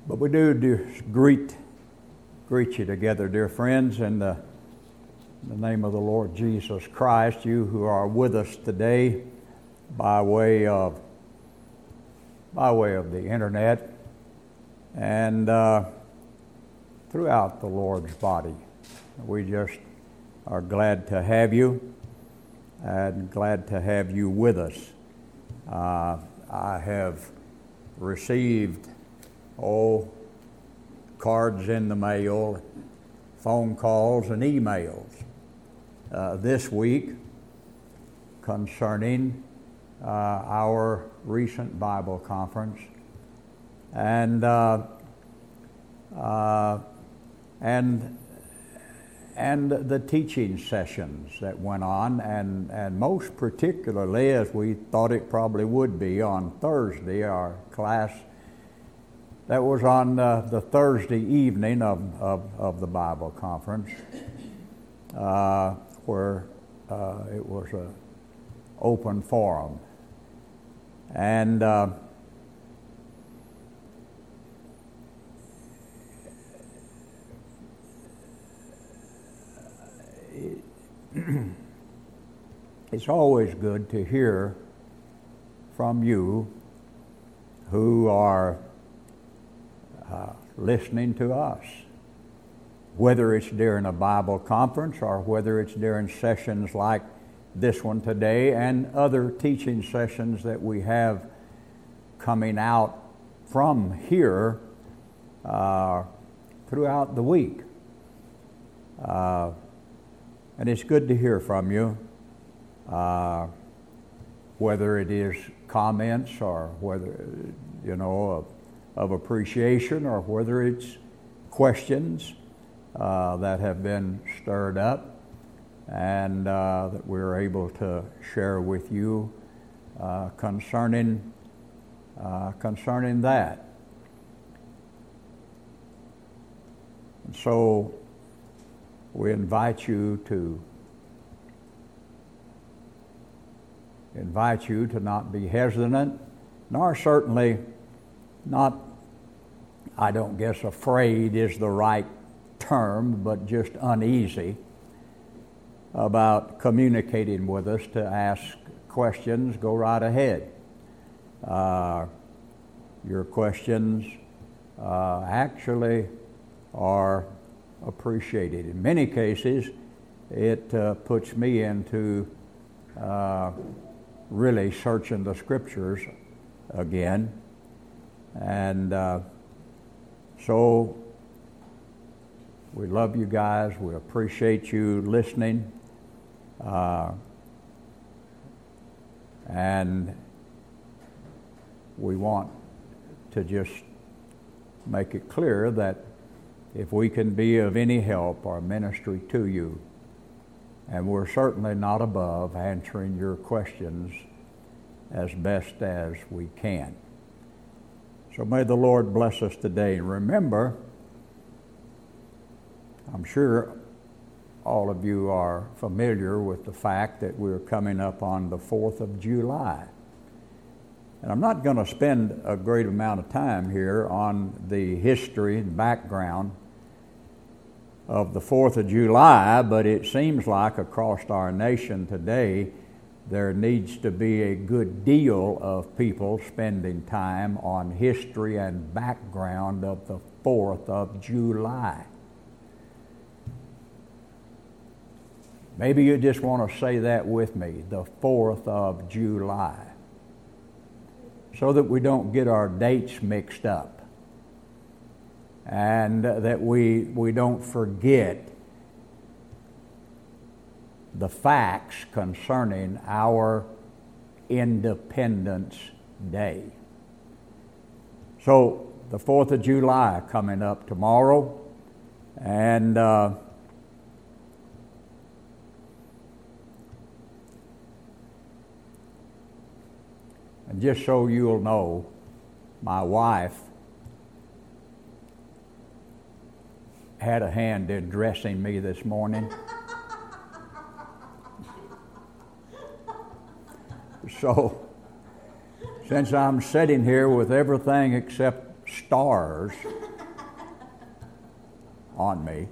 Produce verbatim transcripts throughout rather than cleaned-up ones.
But we do, do greet greet you together, dear friends, in the, in the name of the Lord Jesus Christ, you who are with us today by way of by way of the internet and uh, throughout the Lord's body. We just are glad to have you and glad to have you with us. Uh, I have received oh, cards in the mail, phone calls and emails uh, this week concerning uh, our recent Bible conference and uh, uh, and and the teaching sessions that went on, and, and most particularly, as we thought it probably would be on Thursday, our class that was on uh, the Thursday evening of, of, of the Bible conference, uh, where uh, it was an open forum. And uh, it's always good to hear from you who are uh, listening to us, whether it's during a Bible conference or whether it's during sessions like this one today and other teaching sessions that we have coming out from here uh, throughout the week. Uh, and it's good to hear from you, uh, whether it is comments or whether, you know, of, of appreciation or whether it's questions uh, that have been stirred up and uh, that we're able to share with you uh, concerning uh, concerning that. And so we invite you to invite you to not be hesitant, nor certainly not, I don't guess afraid is the right term, but just uneasy about communicating with us to ask questions. Go right ahead. Uh, your questions uh, actually are appreciated. In many cases, it uh, puts me into uh, really searching the Scriptures again. And uh, so we love you guys. We appreciate you listening. Uh, and we want to just make it clear that if we can be of any help or ministry to you, and we're certainly not above answering your questions as best as we can. So may the Lord bless us today. And remember, I'm sure all of you are familiar with the fact that we're coming up on the fourth of July. And I'm not going to spend a great amount of time here on the history and background of the fourth of July, but it seems like across our nation today there needs to be a good deal of people spending time on history and background of the fourth of July. Maybe you just want to say that with me, the fourth of July, so that we don't get our dates mixed up and that we we don't forget the facts concerning our Independence Day. So the fourth of July coming up tomorrow, and uh, and just so you'll know, my wife had a hand in dressing me this morning. So, since I'm sitting here with everything except stars on me,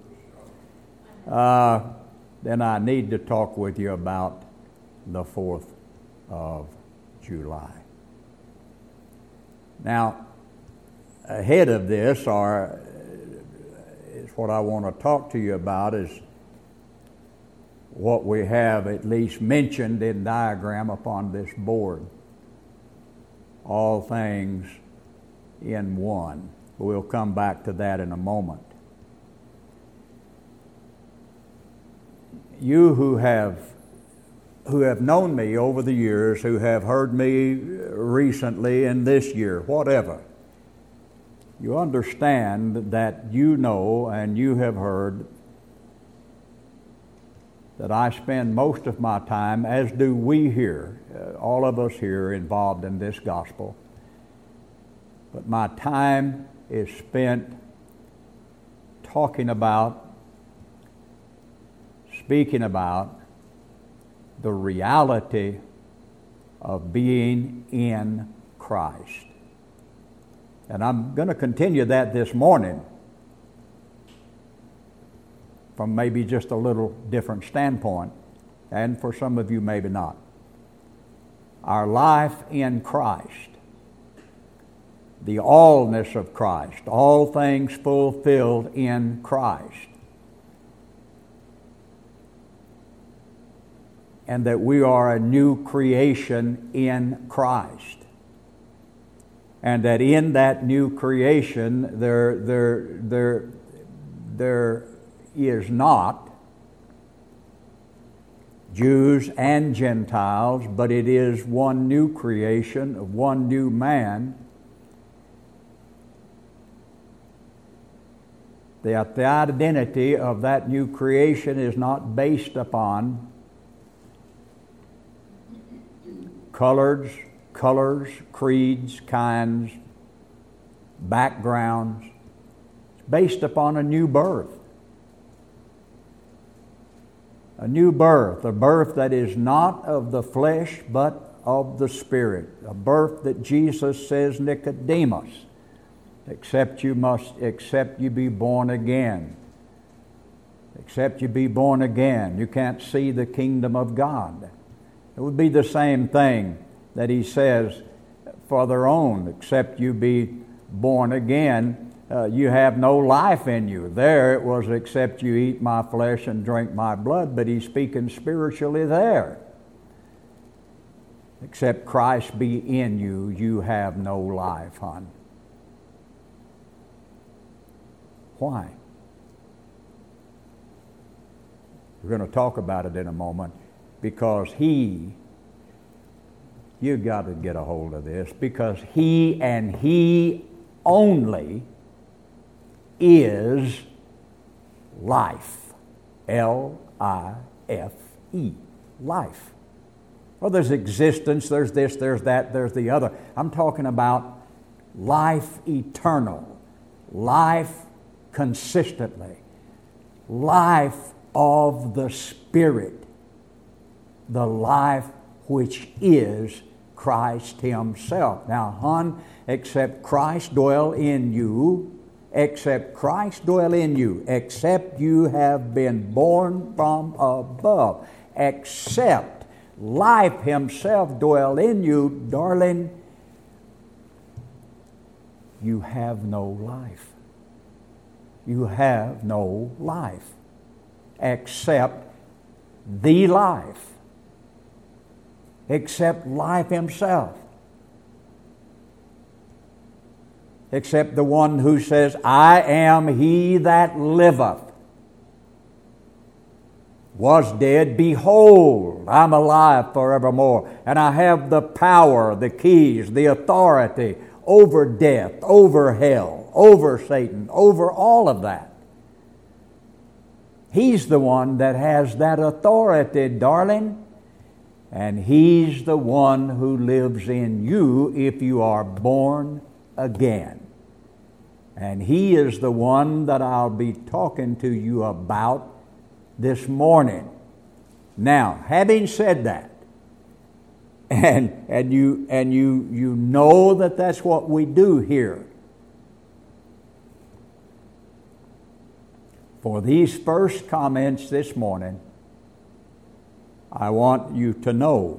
uh, then I need to talk with you about the fourth of July. Now, ahead of this, or is what I want to talk to you about, is what we have at least mentioned in diagram upon this board. All things in one. We'll come back to that in a moment. You who have who have known me over the years, who have heard me recently in this year, whatever, you understand that you know and you have heard that I spend most of my time, as do we here, uh, all of us here involved in this gospel, but my time is spent talking about, speaking about the reality of being in Christ. And I'm going to continue that this morning from maybe just a little different standpoint, and for some of you maybe not. Our life in Christ, the allness of Christ, all things fulfilled in Christ, and that we are a new creation in Christ. And that in that new creation there, there, there, there is not Jews and Gentiles, but it is one new creation of one new man. That the identity of that new creation is not based upon colors, colors, creeds, kinds, backgrounds. It's based upon a new birth. A new birth, a birth that is not of the flesh but of the Spirit. A birth that Jesus says, Nicodemus, except you must, except you be born again. Except you be born again, you can't see the kingdom of God. It would be the same thing that he says for their own, except you be born again, uh, you have no life in you. There it was, except you eat my flesh and drink my blood, but he's speaking spiritually there. Except Christ be in you, you have no life, hon. Why? We're going to talk about it in a moment. Because he, you got to get a hold of this, because he and he only is life. L I F E. Life. Well, there's existence, there's this, there's that, there's the other. I'm talking about life eternal, life consistently, life of the Spirit. The life which is Christ himself. Now, hon, except Christ dwell in you, except Christ dwell in you, except you have been born from above, except life himself dwell in you, darling, you have no life. You have no life except the life. Except life himself. Except the one who says, I am he that liveth. Was dead, behold, I'm alive forevermore. And I have the power, the keys, the authority over death, over hell, over Satan, over all of that. He's the one that has that authority, darling. And he's the one who lives in you if you are born again. And he is the one that I'll be talking to you about this morning. Now, having said that, and and you and you you know that that's what we do here For these first comments this morning, I want you to know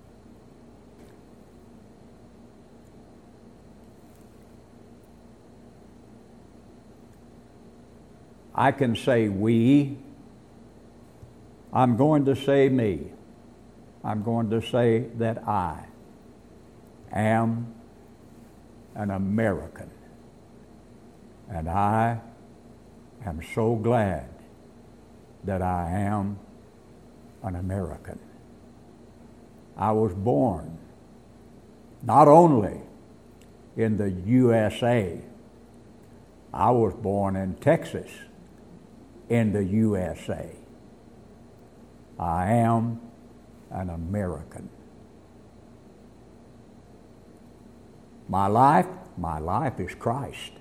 I can say we. I'm going to say me. I'm going to say that I am an American. And I am so glad that I am an American. I was born not only in the U S A, I was born in Texas in the U S A. I am an American. My life, my life is Christ.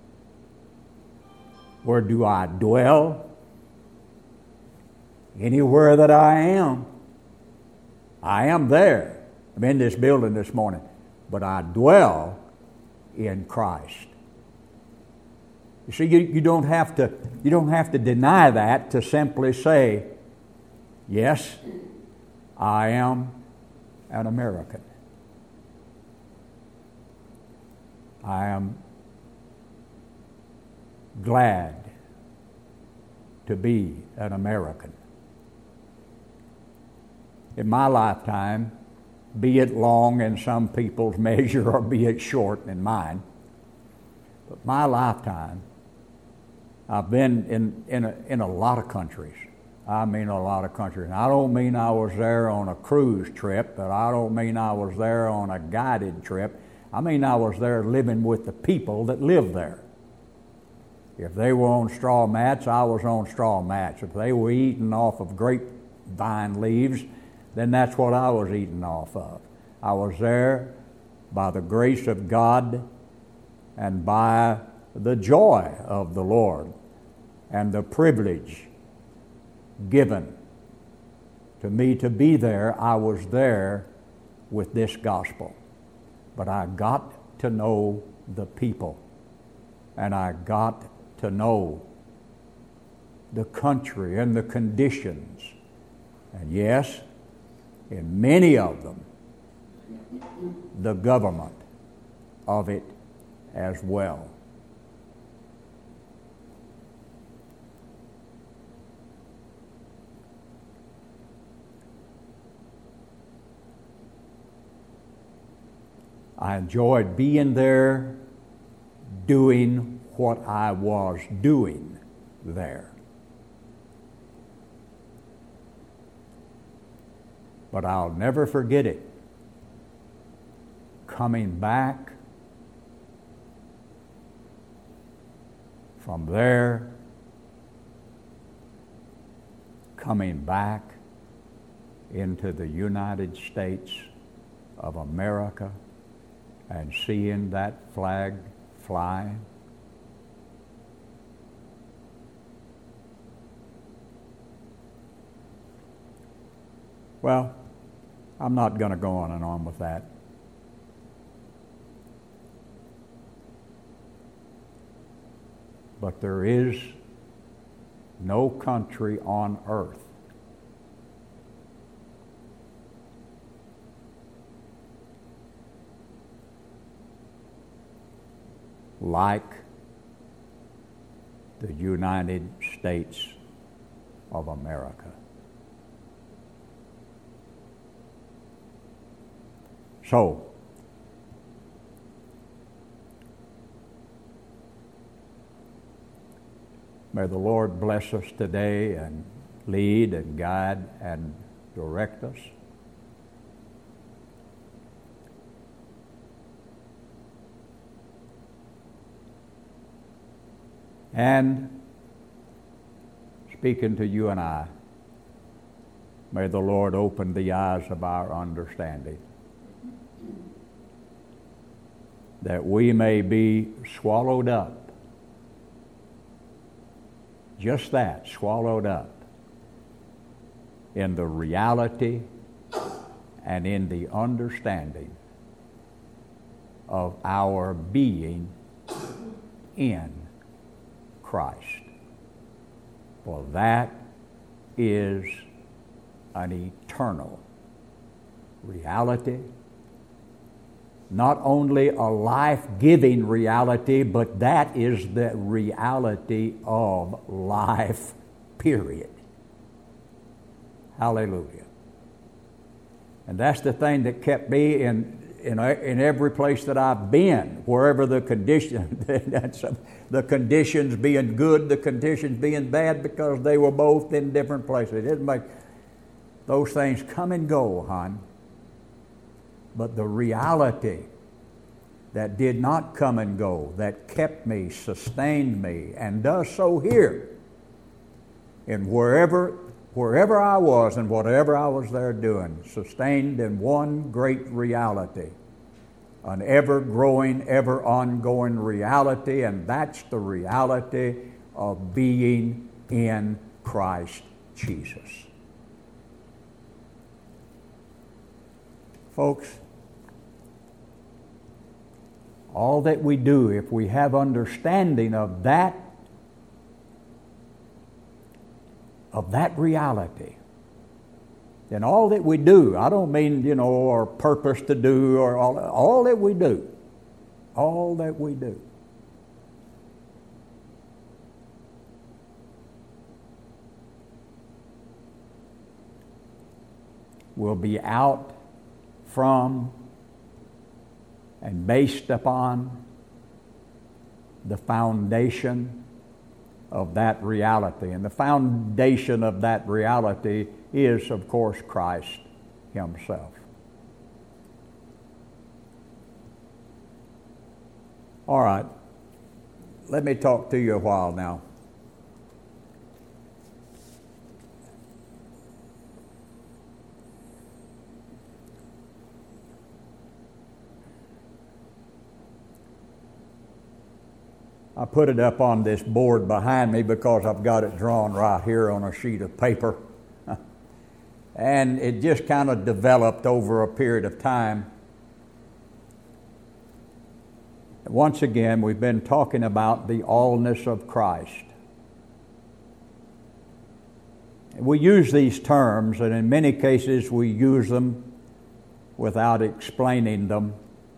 Where do I dwell? Anywhere that I am. I am there. I'm in this building this morning, but I dwell in Christ. You see, you, you don't have to you don't have to deny that to simply say, yes, I am an American. I am glad to be an American. In my lifetime, be it long in some people's measure or be it short in mine, but my lifetime, I've been in, in, a, in a lot of countries. I mean a lot of countries. And I don't mean I was there on a cruise trip, but I don't mean I was there on a guided trip. I mean I was there living with the people that live there. If they were on straw mats, I was on straw mats. If they were eating off of grapevine leaves, then that's what I was eating off of. I was there by the grace of God and by the joy of the Lord and the privilege given to me to be there. I was there with this gospel. But I got to know the people, and I got to know the country and the conditions. And yes, in many of them, the government of it as well. I enjoyed being there, doing what I was doing there. But I'll never forget it. Coming back from there, coming back into the United States of America and seeing that flag fly. Well, I'm not going to go on and on with that. But there is no country on earth like the United States of America. So, may the Lord bless us today and lead and guide and direct us. And speaking to you and I, may the Lord open the eyes of our understanding, that we may be swallowed up, just that, swallowed up, in the reality and in the understanding of our being in Christ. For that is an eternal reality. Not only a life-giving reality, but that is the reality of life, period. Hallelujah. And that's the thing that kept me in in, in every place that I've been, wherever the condition, that's, the conditions being good, the conditions being bad, because they were both in different places. It didn't make those things come and go, hon. But the reality that did not come and go, that kept me, sustained me, and does so here, in wherever wherever I was and whatever I was there doing, sustained in one great reality, an ever-growing, ever-ongoing reality, and that's the reality of being in Christ Jesus. Folks, all that we do, if we have understanding of that, of that reality, then all that we do, I don't mean, you know, or purpose to do, or all, all that we do, all that we do, will be out from and based upon the foundation of that reality. And the foundation of that reality is, of course, Christ Himself. All right, let me talk to you a while now. I put it up on this board behind me because I've got it drawn right here on a sheet of paper. And it just kind of developed over a period of time. Once again, we've been talking about the allness of Christ. We use these terms, and in many cases we use them without explaining them.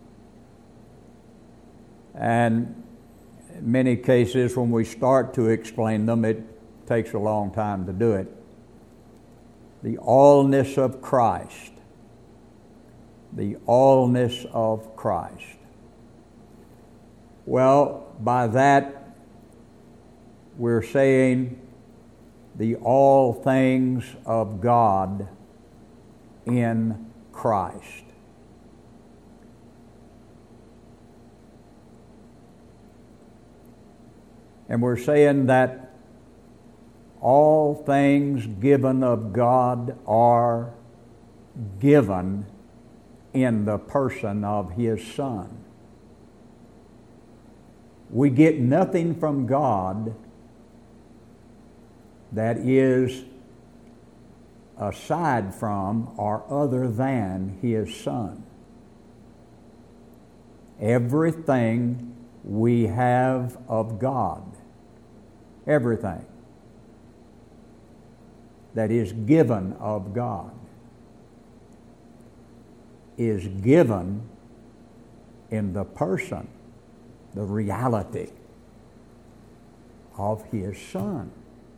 And in many cases, when we start to explain them, it takes a long time to do it. The allness of Christ. The allness of Christ. Well, by that, we're saying the all things of God in Christ. And we're saying that all things given of God are given in the person of His Son. We get nothing from God that is aside from or other than His Son. Everything we have of God, everything that is given of God, is given in the person, the reality of His Son.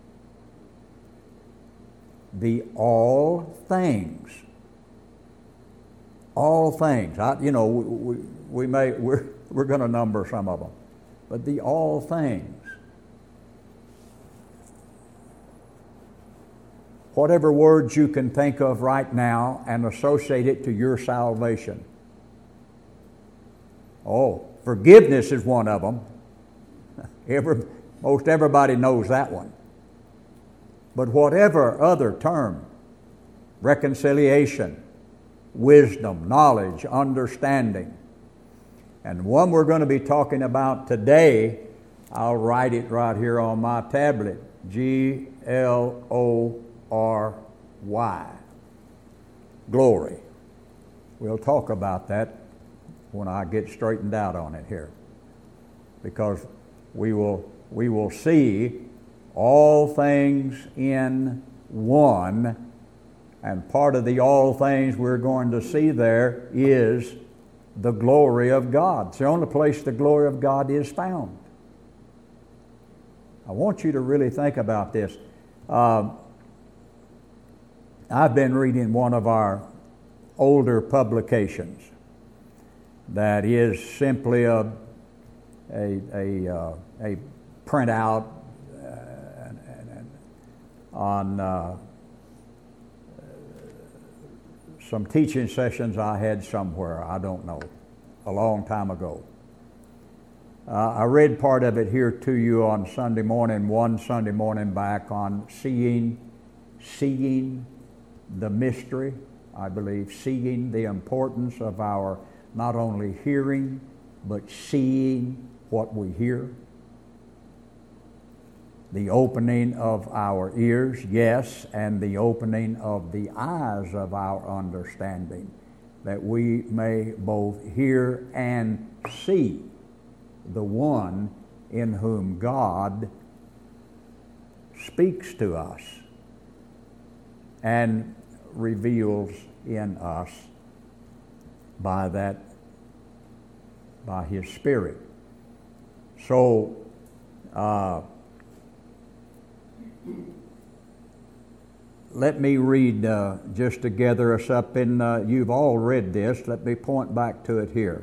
The all things, all things. I, you know, we, we may we're we're going to number some of them, but the all things. Whatever words you can think of right now and associate it to your salvation. Oh, forgiveness is one of them. Every, most everybody knows that one. But whatever other term, reconciliation, wisdom, knowledge, understanding, and one we're going to be talking about today, I'll write it right here on my tablet, G L O R Y, glory. We'll talk about that when I get straightened out on it here, because we will we will see all things in one, and part of the all things we're going to see there is the glory of God. It's the only place the glory of God is found. I want you to really think about this. Uh, I've been reading one of our older publications that is simply a a a, uh, a printout uh, and, and, and on uh, some teaching sessions I had somewhere, I don't know, a long time ago. Uh, I read part of it here to you on Sunday morning, one Sunday morning back, on seeing, seeing the mystery, I believe, seeing the importance of our not only hearing, but seeing what we hear. The opening of our ears, yes, and the opening of the eyes of our understanding, that we may both hear and see the one in whom God speaks to us and reveals in us by that, by His Spirit. So, uh, let me read uh, just to gather us up in, uh, you've all read this, let me point back to it here.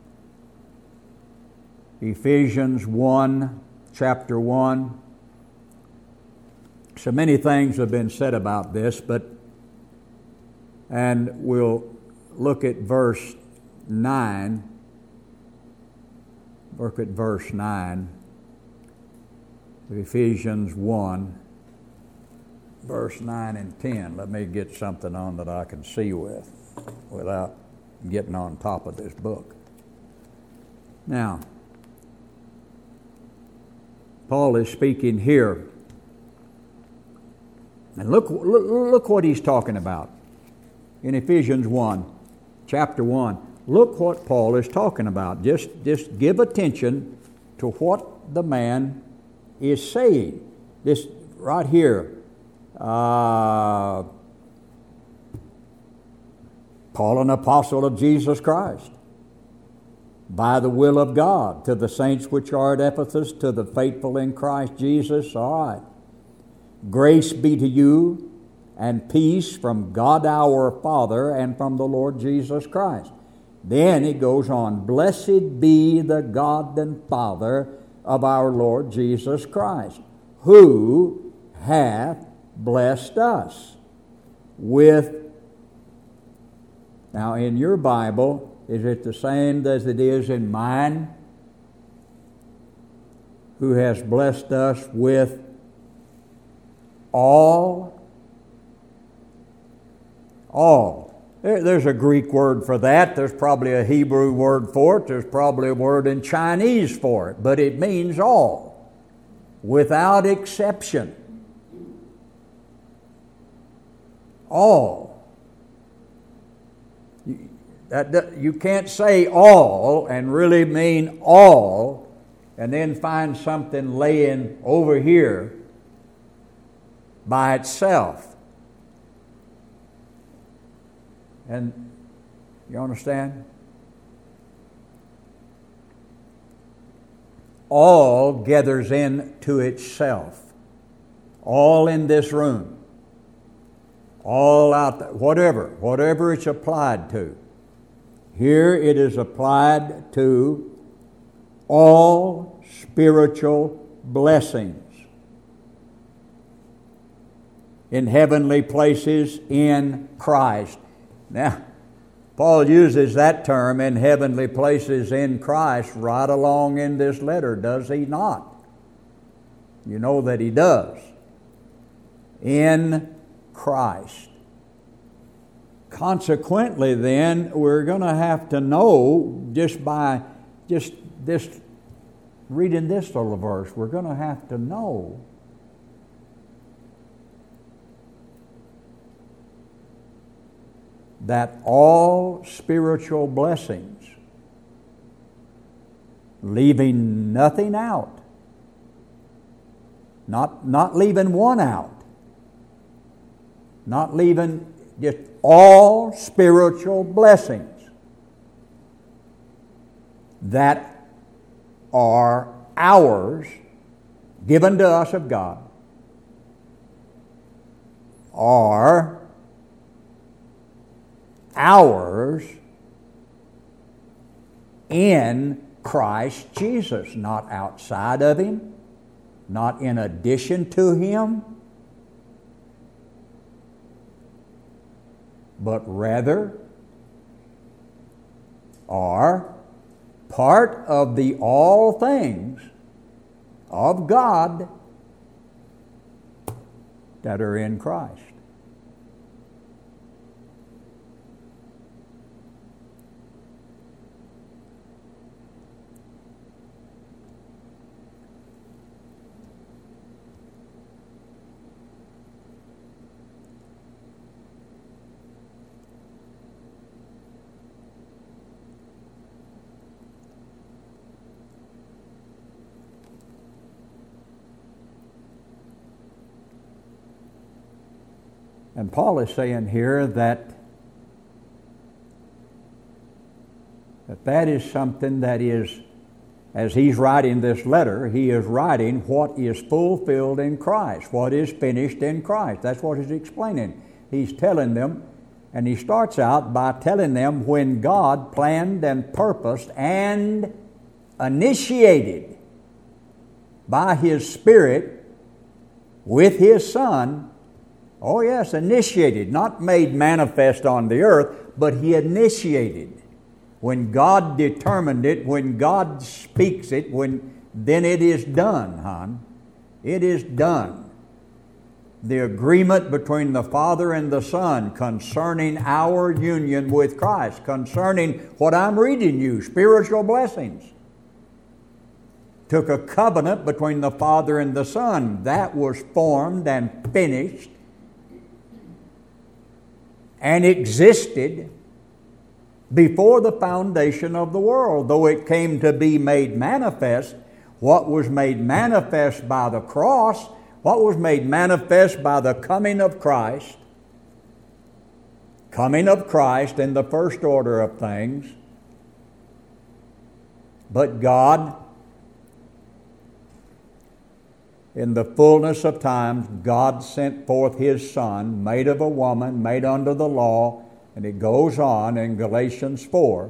Ephesians one, chapter one. So many things have been said about this, but, and we'll look at verse nine. Look at verse nine of Ephesians one, verse nine and ten. Let me get something on that I can see with without getting on top of this book. Now, Paul is speaking here, and look, look, look what he's talking about in Ephesians one, chapter one. Look what Paul is talking about. Just, just give attention to what the man is saying. This right here. Uh, Paul, an apostle of Jesus Christ, by the will of God, to the saints which are at Ephesus, to the faithful in Christ Jesus. All right. Grace be to you and peace from God our Father and from the Lord Jesus Christ. Then he goes on, blessed be the God and Father of our Lord Jesus Christ, who hath blessed us with, now in your Bible, is it the same as it is in mine? Who has blessed us with all? All. There's a Greek word for that. There's probably a Hebrew word for it. There's probably a word in Chinese for it. But it means all, without exception. All. You, that, you can't say all and really mean all and then find something laying over here by itself. And you understand? All gathers in to itself. All in this room. All out there. Whatever. Whatever it's applied to. Here it is applied to all spiritual blessings in heavenly places in Christ. Now, Paul uses that term, in heavenly places in Christ, right along in this letter, does he not? You know that he does. In Christ. Consequently, then, we're going to have to know, just by just this reading this little verse, we're going to have to know that all spiritual blessings, leaving nothing out, Not, not leaving one out. Not leaving just all spiritual blessings that are ours, given to us of God, are ours in Christ Jesus, not outside of Him, not in addition to Him, but rather are part of the all things of God that are in Christ. And Paul is saying here that that, that is something that is, as he's writing this letter, he is writing what is fulfilled in Christ, what is finished in Christ. That's what he's explaining. He's telling them, and he starts out by telling them when God planned and purposed and initiated by His Spirit with His Son. Oh yes, initiated, not made manifest on the earth, but He initiated. When God determined it, when God speaks it, when then it is done, hon. It is done. The agreement between the Father and the Son concerning our union with Christ, concerning what I'm reading you, spiritual blessings, took a covenant between the Father and the Son. That was formed and finished and existed before the foundation of the world. Though it came to be made manifest, what was made manifest by the cross, what was made manifest by the coming of Christ, coming of Christ in the first order of things. But God, in the fullness of times, God sent forth His Son, made of a woman, made under the law, and it goes on in Galatians four.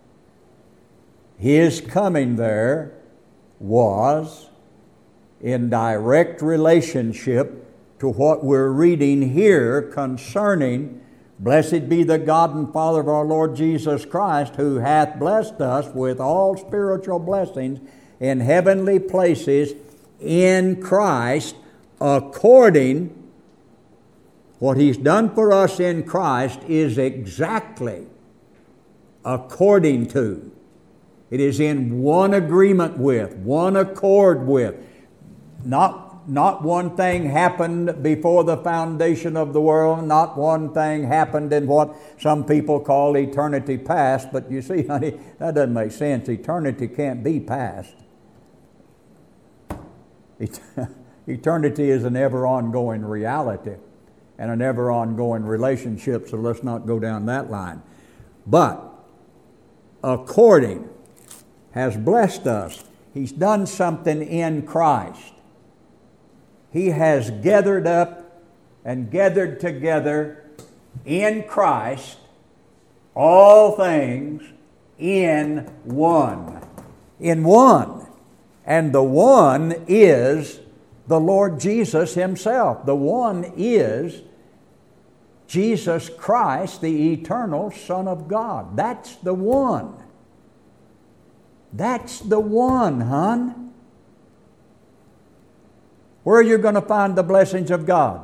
His coming there was in direct relationship to what we're reading here concerning, blessed be the God and Father of our Lord Jesus Christ, who hath blessed us with all spiritual blessings in heavenly places in Christ, according what He's done for us in Christ is exactly according to. It is in one agreement with, one accord with. Not, not one thing happened before the foundation of the world, not one thing happened in what some people call eternity past, but you see, honey, that doesn't make sense. Eternity can't be past. Eternity is an ever ongoing reality and an ever ongoing relationship, so let's not go down that line. But according has blessed us. He's done something in Christ. He has gathered up and gathered together in Christ all things in one. In one. And the one is the Lord Jesus Himself. The one is Jesus Christ, the eternal Son of God. That's the one. That's the one, hon. Where are you going to find the blessings of God?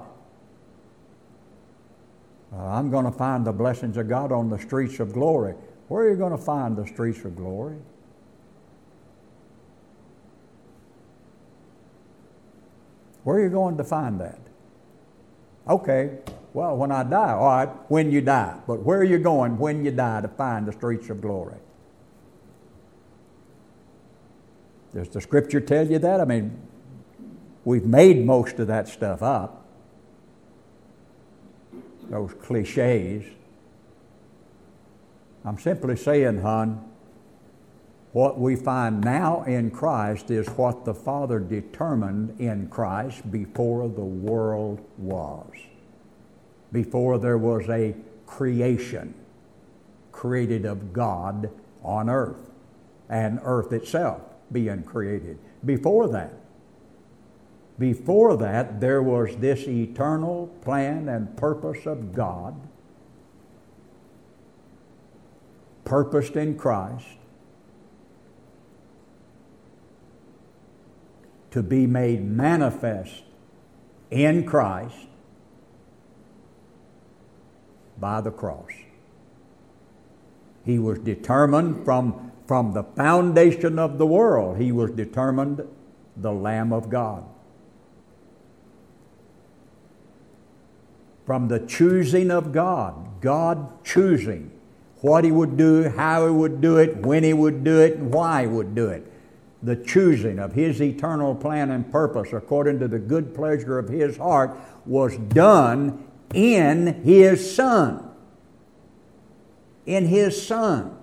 Uh, I'm going to find the blessings of God on the streets of glory. Where are you going to find the streets of glory? Where are you going to find that? Okay, well, when I die, all right, when you die. But where are you going when you die to find the streets of glory? Does the Scripture tell you that? I mean, we've made most of that stuff up, those cliches. I'm simply saying, hon, what we find now in Christ is what the Father determined in Christ before the world was, before there was a creation created of God on earth, and earth itself being created. Before that, before that, there was this eternal plan and purpose of God, purposed in Christ, to be made manifest in Christ by the cross. He was determined from, from the foundation of the world. He was determined the Lamb of God. From the choosing of God, God choosing what He would do, how He would do it, when He would do it, and why He would do it. The choosing of His eternal plan and purpose according to the good pleasure of His heart was done in His Son. In His Son.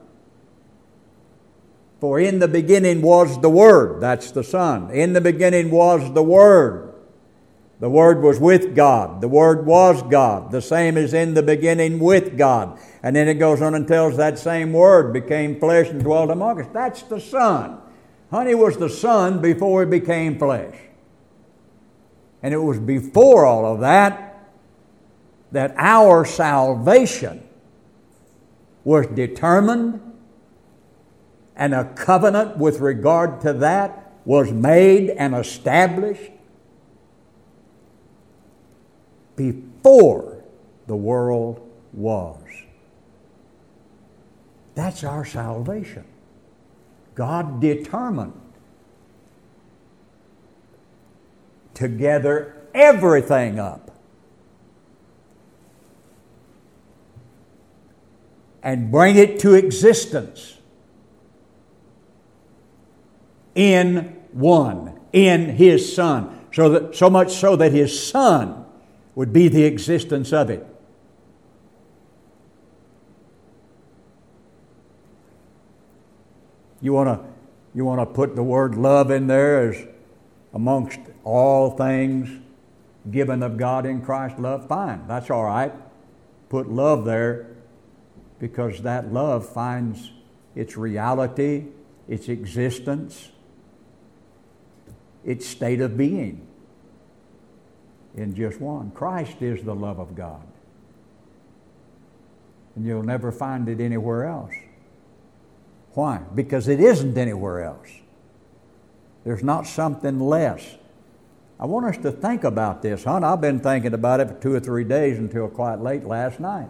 For in the beginning was the Word. That's the Son. In the beginning was the Word. The Word was with God. The Word was God. The same is in the beginning with God. And then it goes on and tells that same Word became flesh and dwelt among us. That's the Son. Honey was the Son before He became flesh. And it was before all of that that our salvation was determined, and a covenant with regard to that was made and established before the world was. That's our salvation. God determined to gather everything up and bring it to existence in one, in His Son. So that, so much so that His Son would be the existence of it. You want to you want to put the word love in there as amongst all things given of God in Christ, love? Fine, that's all right. Put love there, because that love finds its reality, its existence, its state of being in just one. Christ is the love of God. And you'll never find it anywhere else. Why? Because it isn't anywhere else. There's not something less. I want us to think about this, hon. I've been thinking about it for two or three days until quite late last night.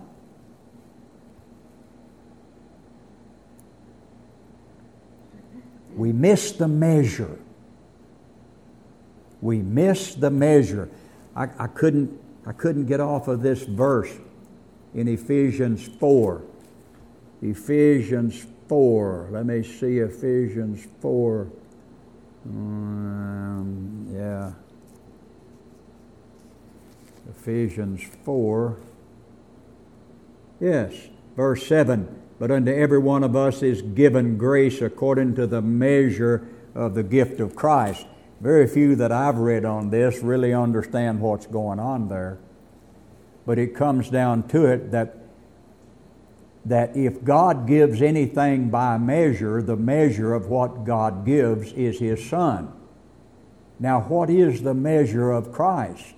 We miss the measure. We miss the measure. I, I couldn't I couldn't get off of this verse in Ephesians four. Ephesians four. Let me see Ephesians four. Um, yeah. Ephesians four. Yes, verse seven. But unto every one of us is given grace according to the measure of the gift of Christ. Very few that I've read on this really understand what's going on there. But it comes down to it that that if God gives anything by measure, the measure of what God gives is His Son. Now, what is the measure of Christ?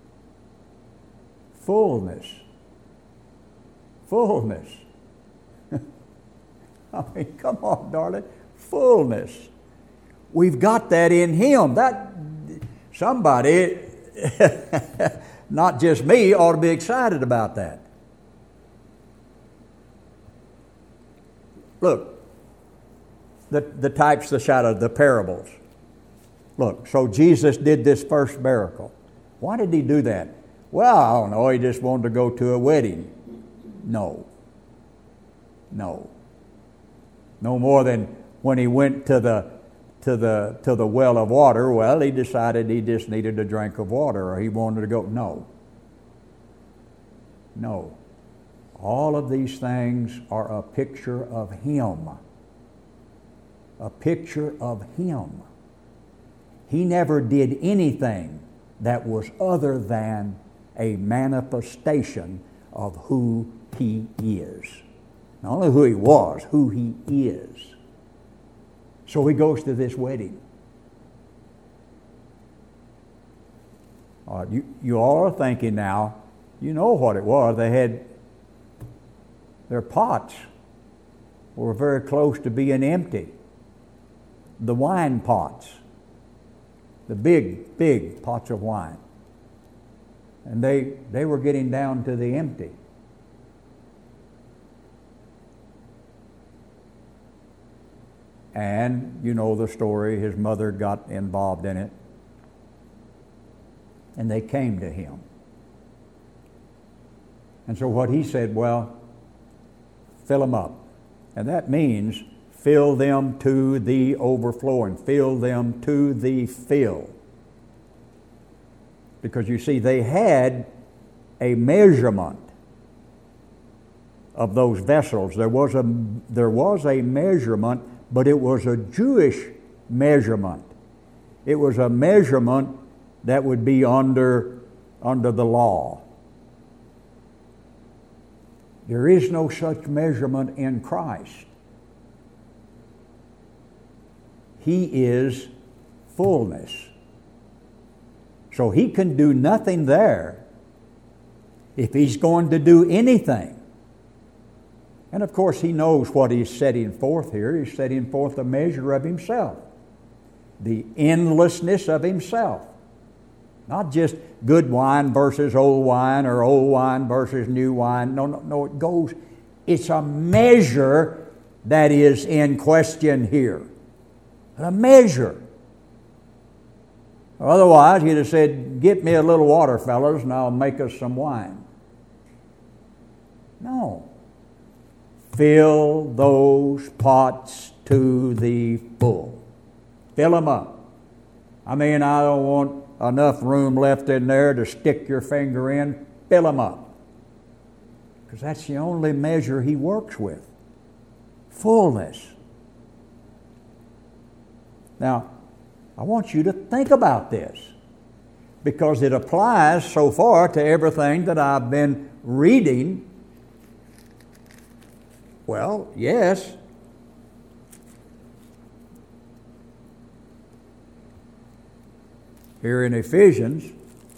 Fullness. Fullness. I mean, come on, darling. Fullness. We've got that in Him. That somebody, not just me, ought to be excited about that. Look, the, the types, the shadow, the parables. Look, so Jesus did this first miracle. Why did He do that? Well, I don't know, He just wanted to go to a wedding. No. No. No more than when He went to the to the to the well of water. Well, he decided he just needed a drink of water, or he wanted to go. No. No. All of these things are a picture of Him. A picture of Him. He never did anything that was other than a manifestation of who He is. Not only who He was, who He is. So He goes to this wedding. Uh, you, you all are thinking now, you know what it was. They had, their pots were very close to being empty. The wine pots. The big, big pots of wine. And they, they were getting down to the empty. And you know the story, his mother got involved in it. And they came to him. And so what he said, well, fill them up. And that means fill them to the overflowing. Fill them to the fill. Because you see, they had a measurement of those vessels. There was a, there was a measurement, but it was a Jewish measurement. It was a measurement that would be under, under the law. There is no such measurement in Christ. He is fullness. So He can do nothing there if He's going to do anything. And of course He knows what He's setting forth here. He's setting forth a measure of Himself. The endlessness of Himself. Not just good wine versus old wine, or old wine versus new wine. No, no, no, it goes, it's a measure that is in question here. A measure. Otherwise, he'd have said, get me a little water, fellas, and I'll make us some wine. No. Fill those pots to the full. Fill them up. I mean, I don't want enough room left in there to stick your finger in. Fill them up. Because that's the only measure He works with. Fullness. Now, I want you to think about this, because it applies so far to everything that I've been reading. Well, yes. Here in Ephesians,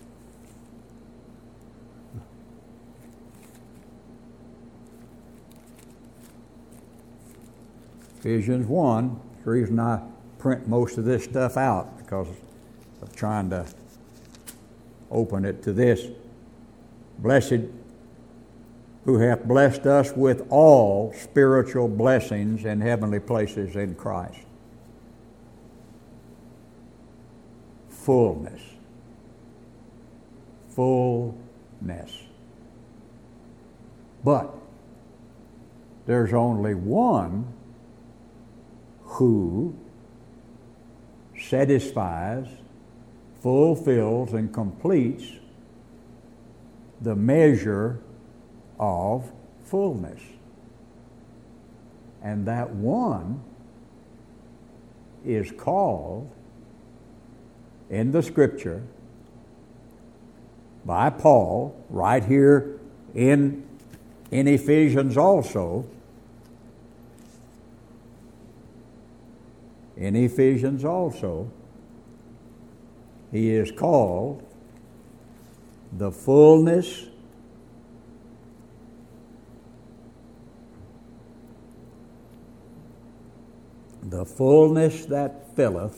Ephesians one, the reason I print most of this stuff out, because of trying to open it to this. Blessed, who hath blessed us with all spiritual blessings in heavenly places in Christ. Fullness. Fullness. But there's only one who satisfies, fulfills, and completes the measure of fullness. And that one is called in the Scripture by Paul, right here in, in Ephesians also, in Ephesians also, he is called the fullness the fullness that filleth,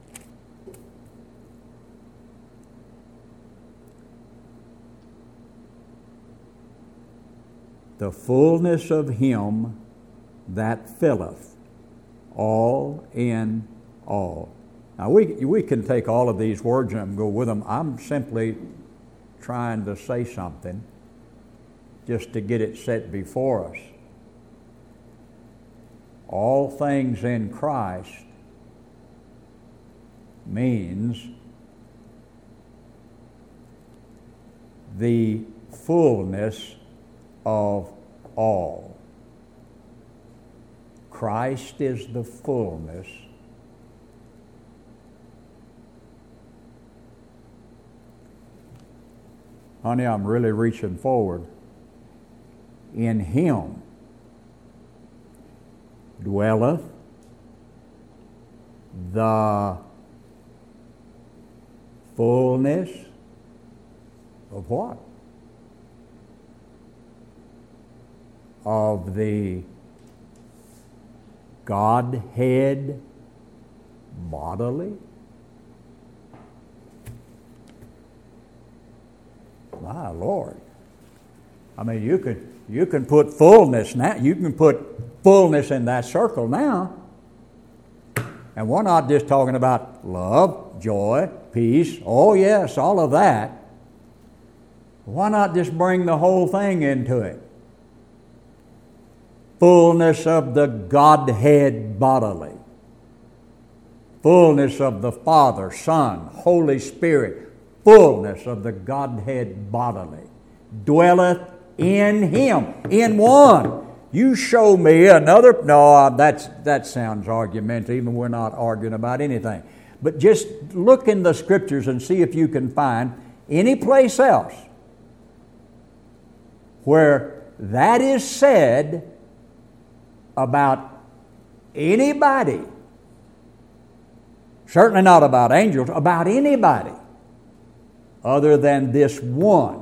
the fullness of Him that filleth all in all. Now we we can take all of these words and go with them. I'm simply trying to say something just to get it set before us. All things in Christ means the fullness of all. Christ is the fullness. Honey, I'm really reaching forward. In Him dwelleth the fullness of what? Of the Godhead bodily? My Lord. I mean, you could you can put fullness now. You can put fullness in that circle now. And we're not just talking about love, joy, peace. Oh yes, all of that. Why not just bring the whole thing into it? Fullness of the Godhead bodily. Fullness of the Father, Son, Holy Spirit. Fullness of the Godhead bodily. Dwelleth in Him, in one. You show me another. No, that's that sounds argumentative, and we're not arguing about anything. But just look in the Scriptures and see if you can find any place else where that is said about anybody. Certainly not about angels, about anybody other than this one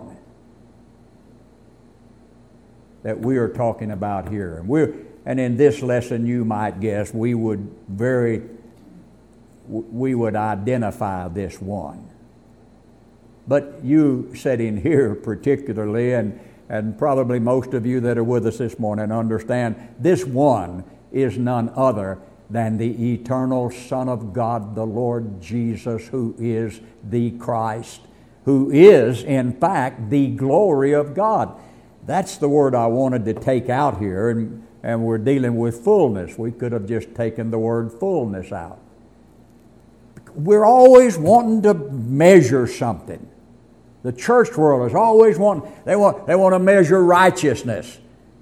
that we are talking about here. And we're and in this lesson, you might guess, we would very we would identify this one. But you sitting here particularly, and and probably most of you that are with us this morning understand this one is none other than the eternal Son of God, the Lord Jesus, who is the Christ, who is, in fact, the glory of God. That's the word I wanted to take out here, and, and we're dealing with fullness. We could have just taken the word fullness out. We're always wanting to measure something. The church world is always wanting, they want, they want to measure righteousness.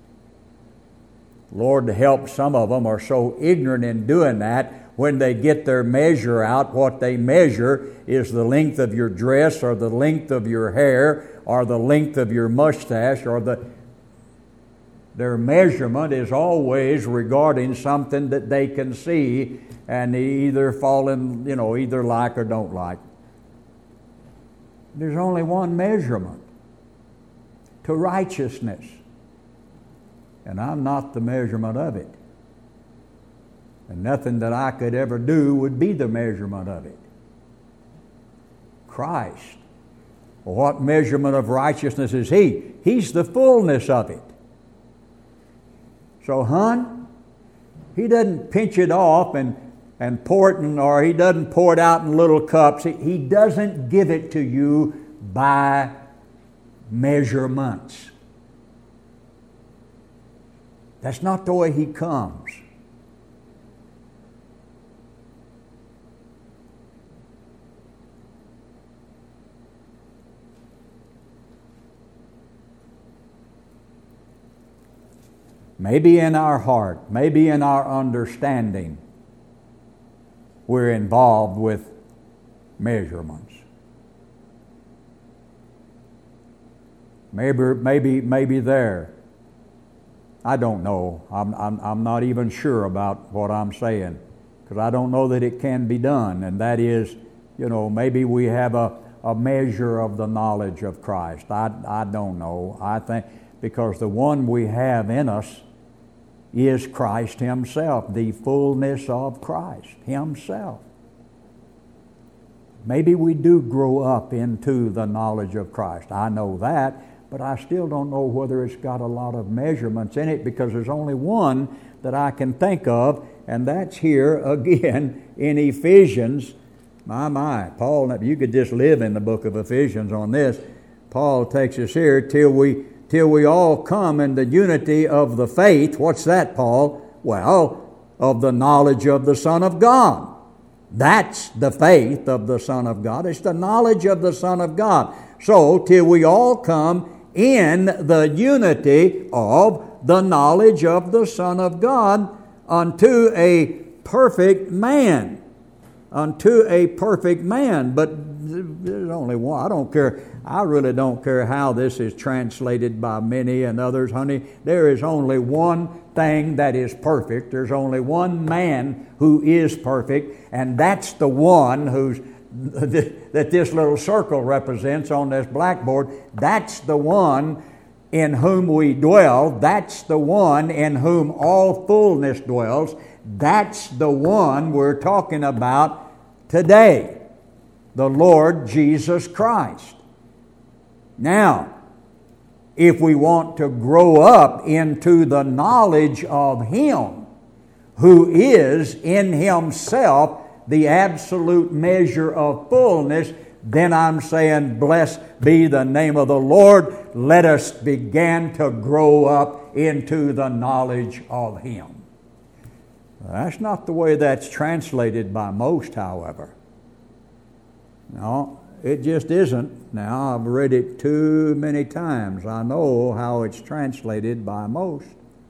Lord, to help, some of them are so ignorant in doing that. When they get their measure out, what they measure is the length of your dress, or the length of your hair, or the length of your mustache, or the their measurement is always regarding something that they can see, and they either fall in, you know, either like or don't like. There's only one measurement to righteousness, and I'm not the measurement of it. And nothing that I could ever do would be the measurement of it. Christ. Well, what measurement of righteousness is He? He's the fullness of it. So, hon, He doesn't pinch it off and, and pour it in, or He doesn't pour it out in little cups. He, he doesn't give it to you by measurements. That's not the way He comes. Maybe in our heart, maybe in our understanding, we're involved with measurements. Maybe, maybe, maybe there. I don't know. I'm, I'm, I'm not even sure about what I'm saying, because I don't know that it can be done. And that is, you know, maybe we have a, a measure of the knowledge of Christ. I, I don't know. I think because the one we have in us is Christ Himself, the fullness of Christ Himself. Maybe we do grow up into the knowledge of Christ. I know that, but I still don't know whether it's got a lot of measurements in it, because there's only one that I can think of, and that's here again in Ephesians. My, my, Paul, you could just live in the book of Ephesians on this. Paul takes us here till we till we all come in the unity of the faith. What's that, Paul? Well, of the knowledge of the Son of God. That's the faith of the Son of God. It's the knowledge of the Son of God. So, till we all come in the unity of the knowledge of the Son of God unto a perfect man. Unto a perfect man. But there's only one. I don't care. I really don't care how this is translated by many and others, honey. There is only one thing that is perfect. There's only one man who is perfect, and that's the one who's that this little circle represents on this blackboard. That's the one in whom we dwell. That's the one in whom all fullness dwells. That's the one we're talking about today, the Lord Jesus Christ. Now, if we want to grow up into the knowledge of Him, who is in Himself the absolute measure of fullness, then I'm saying, blessed be the name of the Lord. Let us begin to grow up into the knowledge of Him. That's not the way that's translated by most, however. No, it just isn't. Now, I've read it too many times. I know how it's translated by most.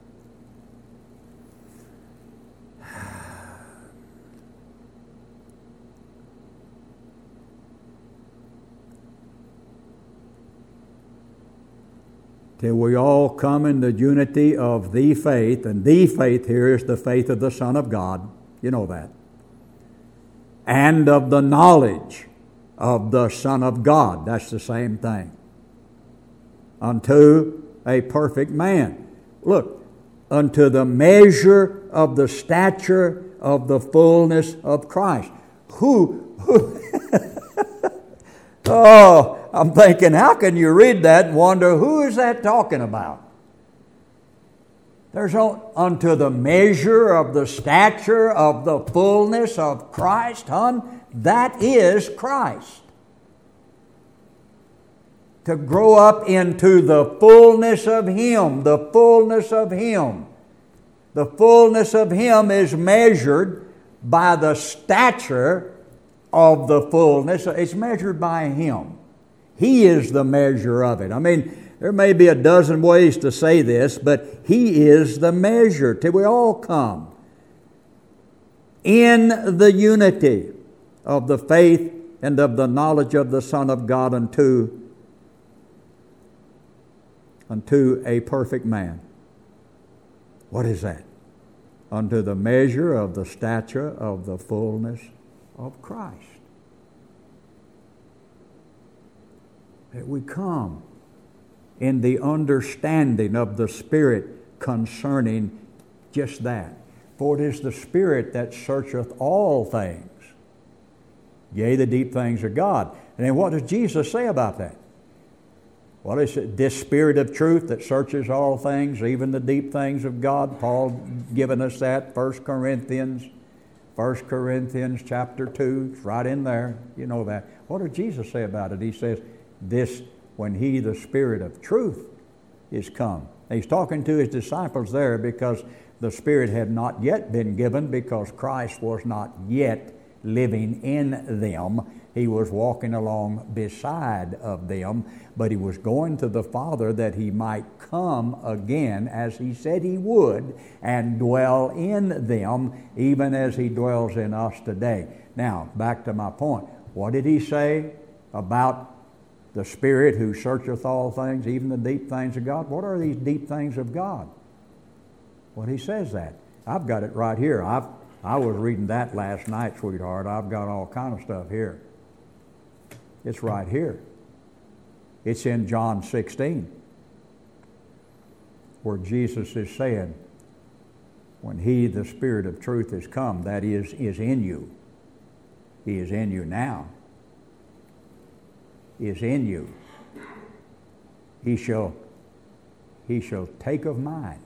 Till we all come in the unity of the faith, and the faith here is the faith of the Son of God. You know that. And of the knowledge of the Son of God. That's the same thing. Unto a perfect man. Look, unto the measure of the stature of the fullness of Christ. Who, who oh, I'm thinking, how can you read that and wonder, who is that talking about? There's unto the measure of the stature of the fullness of Christ, hon. That is Christ. To grow up into the fullness of Him, the fullness of Him. The fullness of Him is measured by the stature of the fullness. It's measured by Him. He is the measure of it. I mean, there may be a dozen ways to say this, but He is the measure till we all come in the unity of the faith and of the knowledge of the Son of God unto, unto a perfect man. What is that? Unto the measure of the stature of the fullness of Christ. That we come in the understanding of the Spirit concerning just that. For it is the Spirit that searcheth all things, yea, the deep things of God. And then what does Jesus say about that? What is it? This Spirit of truth that searches all things, even the deep things of God. Paul giving us that, First Corinthians, First Corinthians chapter two, it's right in there. You know that. What did Jesus say about it? He says, this, when He, the Spirit of truth, is come. He's talking to His disciples there because the Spirit had not yet been given, because Christ was not yet living in them. He was walking along beside of them, but He was going to the Father that He might come again, as He said He would, and dwell in them, even as He dwells in us today. Now, back to my point. What did He say about the Spirit who searcheth all things, even the deep things of God? What are these deep things of God? Well, He says that. I've got it right here. I've, I was reading that last night, sweetheart. I've got all kind of stuff here. It's right here. It's in John sixteen, where Jesus is saying, when He, the Spirit of truth, is come, that is, is in you. He is in you now. Is in you. He shall, he shall take of mine.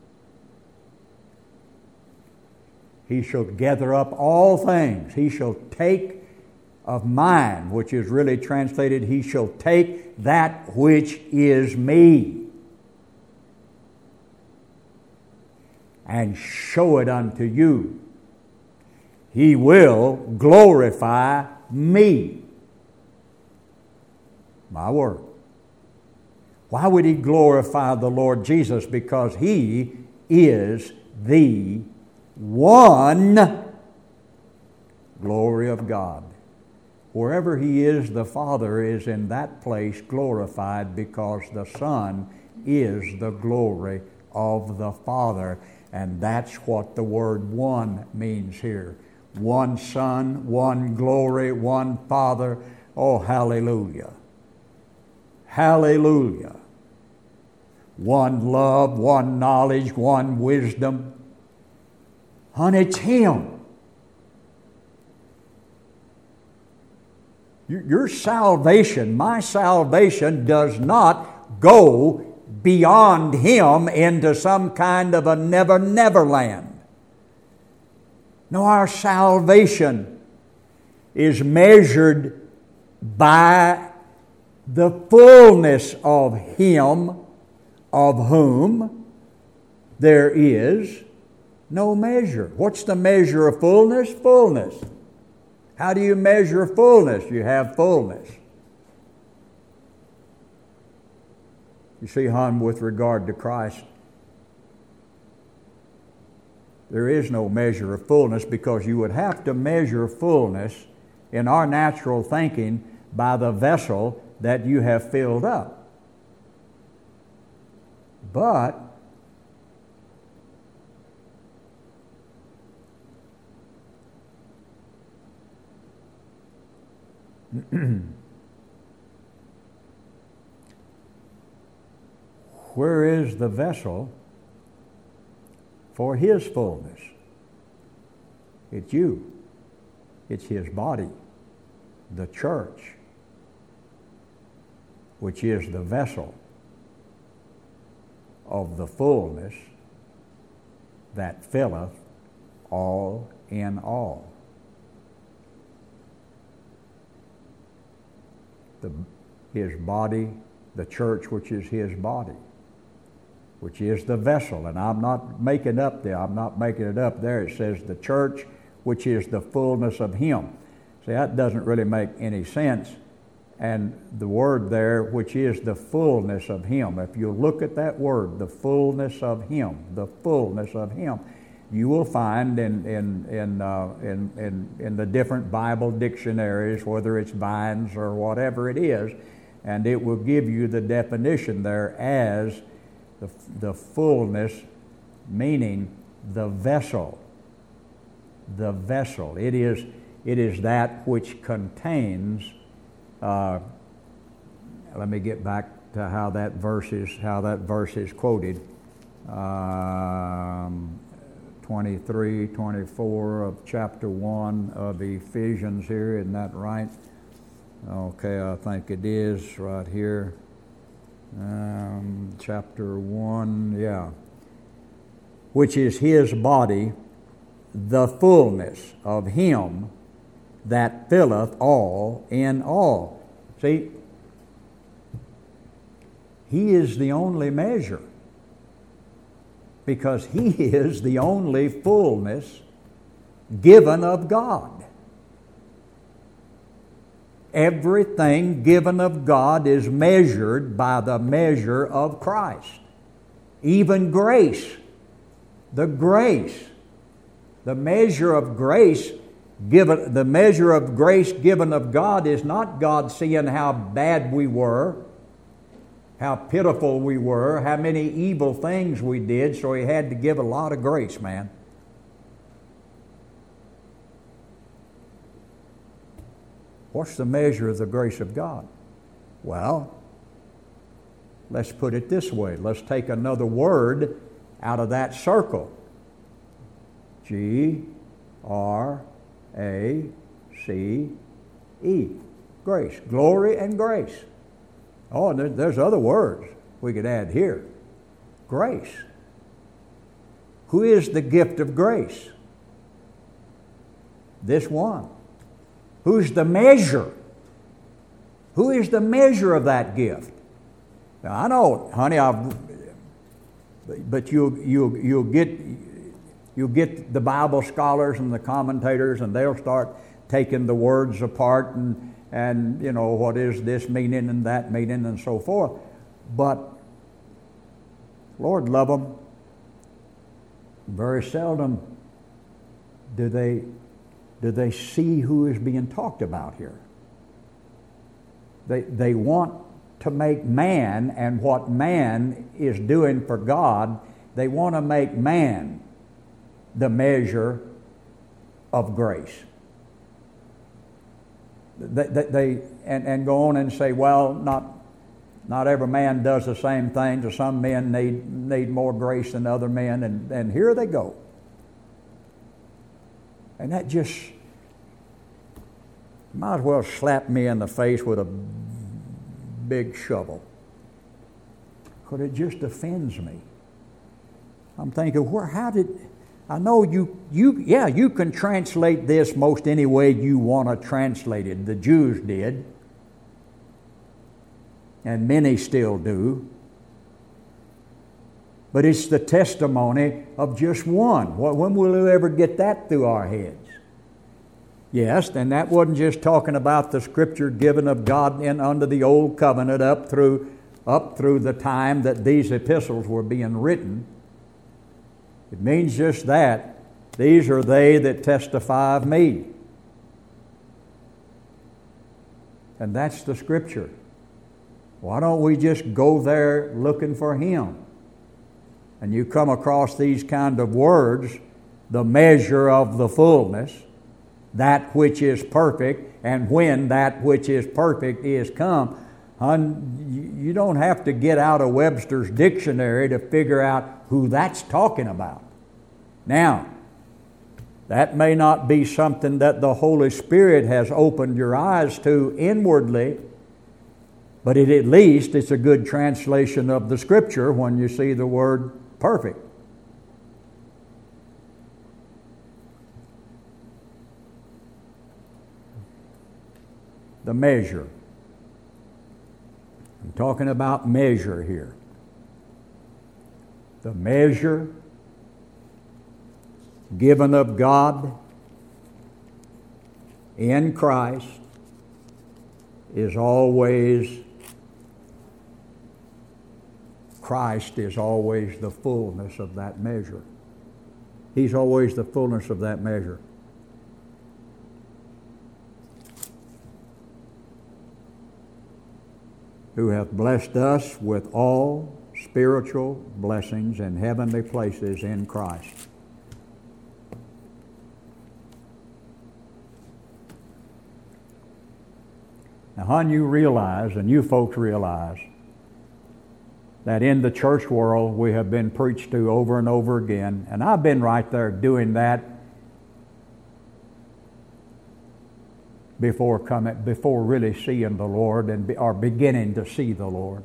He shall gather up all things. He shall take of mine, which is really translated, He shall take that which is me and show it unto you. He will glorify me. My word. Why would He glorify the Lord Jesus? Because He is the one glory of God. Wherever He is, the Father is in that place glorified, because the Son is the glory of the Father. And that's what the word one means here. One Son, one glory, one Father. Oh, hallelujah. Hallelujah. One love, one knowledge, one wisdom. Honey, it's Him. Your salvation, my salvation, does not go beyond Him into some kind of a never, never land. No, our salvation is measured by the fullness of Him, of whom there is no measure. What's the measure of fullness? Fullness. How do you measure fullness? You have fullness. You see, hon, with regard to Christ, there is no measure of fullness, because you would have to measure fullness in our natural thinking by the vessel that you have filled up. But where is the vessel for His fullness? It's you. It's His body, the church, which is the vessel of the fullness that filleth all in all. The, His body, the church, which is His body, which is the vessel. And I'm not making up there. I'm not making it up there. It says the church, which is the fullness of Him. See, that doesn't really make any sense. And the word there, which is the fullness of Him, if you look at that word, the fullness of Him, the fullness of Him, you will find in in in, uh, in in in the different Bible dictionaries, whether it's Vines or whatever it is, and it will give you the definition there as the the fullness, meaning the vessel. The vessel. It is it is that which contains. Uh, let me get back to how that verse is how that verse is quoted. Um, twenty-three, twenty-four of chapter one of Ephesians here, isn't that right? Okay, I think it is right here. Um, chapter one, yeah. Which is His body, the fullness of Him that filleth all in all. See, He is the only measure, because He is the only fullness given of God. Everything given of God is measured by the measure of Christ. Even grace, the grace, the measure of grace given, the measure of grace given of God is not God seeing how bad we were, how pitiful we were, how many evil things we did, so He had to give a lot of grace, man. What's the measure of the grace of God? Well, let's put it this way. Let's take another word out of that circle. G R A C E. Grace. Glory and grace. Oh, and there, there's other words we could add here. Grace. Who is the gift of grace? This one. Who's the measure? Who is the measure of that gift? Now, I know, honey, I've, but you'll, you'll, you'll get, You get the Bible scholars and the commentators, and they'll start taking the words apart and, and you know, what is this meaning and that meaning and so forth. But, Lord love them, very seldom do they, do they see who is being talked about here. They, they want to make man and what man is doing for God, they want to make man the measure of grace. They, they, they and, and go on and say, well, not not every man does the same thing. So some men need need more grace than other men, and, and here they go. And that just might as well slap me in the face with a big shovel, because it just offends me. I'm thinking, where? How did? I know you, you, yeah, you can translate this most any way you want to translate it. The Jews did, and many still do. But it's the testimony of just one. When will we ever get that through our heads? Yes, and that wasn't just talking about the Scripture given of God in under the Old Covenant up through, up through the time that these epistles were being written. It means just that. These are they that testify of me. And that's the Scripture. Why don't we just go there looking for Him? And you come across these kind of words, the measure of the fullness, that which is perfect, and when that which is perfect is come. You don't have to get out of Webster's dictionary to figure out who that's talking about. Now, that may not be something that the Holy Spirit has opened your eyes to inwardly, but it, at least it's a good translation of the Scripture when you see the word perfect. The measure. I'm talking about measure here. The measure given of God in Christ is always, Christ is always the fullness of that measure. He's always the fullness of that measure. Who hath blessed us with all spiritual blessings in heavenly places in Christ. Now, hon, you realize, and you folks realize, that in the church world we have been preached to over and over again, and I've been right there doing that before coming, before really seeing the Lord and be, or beginning to see the Lord.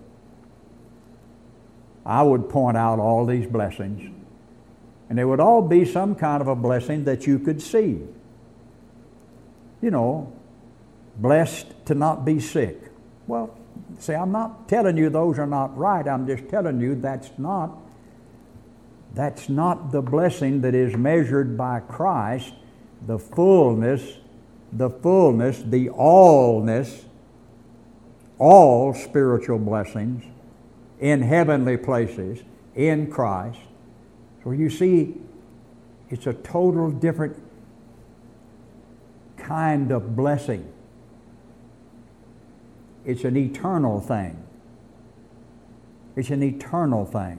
I would point out all these blessings, and they would all be some kind of a blessing that you could see. You know, blessed to not be sick. Well, see, I'm not telling you those are not right. I'm just telling you that's not that's not the blessing that is measured by Christ, the fullness, the fullness, the allness, all spiritual blessings in heavenly places in Christ. So you see, it's a total different kind of blessing. It's an eternal thing. It's an eternal thing.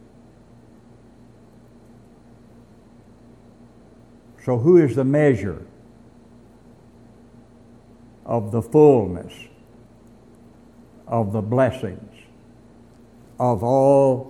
So who is the measure of the fullness of the blessings of all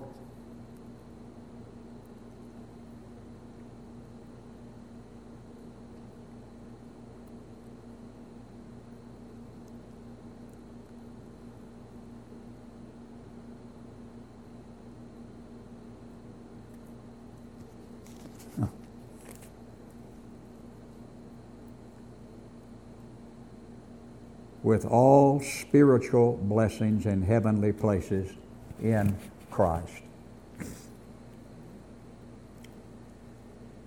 with all spiritual blessings in heavenly places in Christ.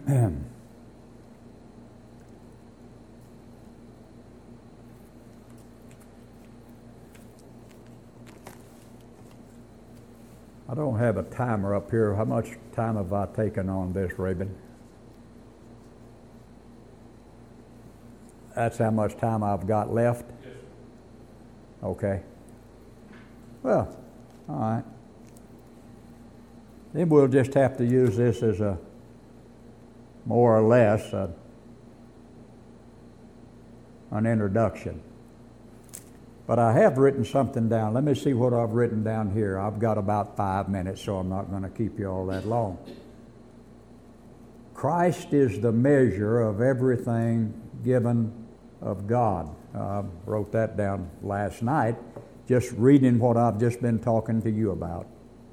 I don't have a timer up here. How much time have I taken on this, Rabin? That's how much time I've got left? Yes. Okay. Well, all right. Then we'll just have to use this as a more or less a, an introduction. But I have written something down. Let me see what I've written down here. I've got about five minutes, so I'm not going to keep you all that long. Christ is the measure of everything given of God. I wrote that down last night, just reading what I've just been talking to you about.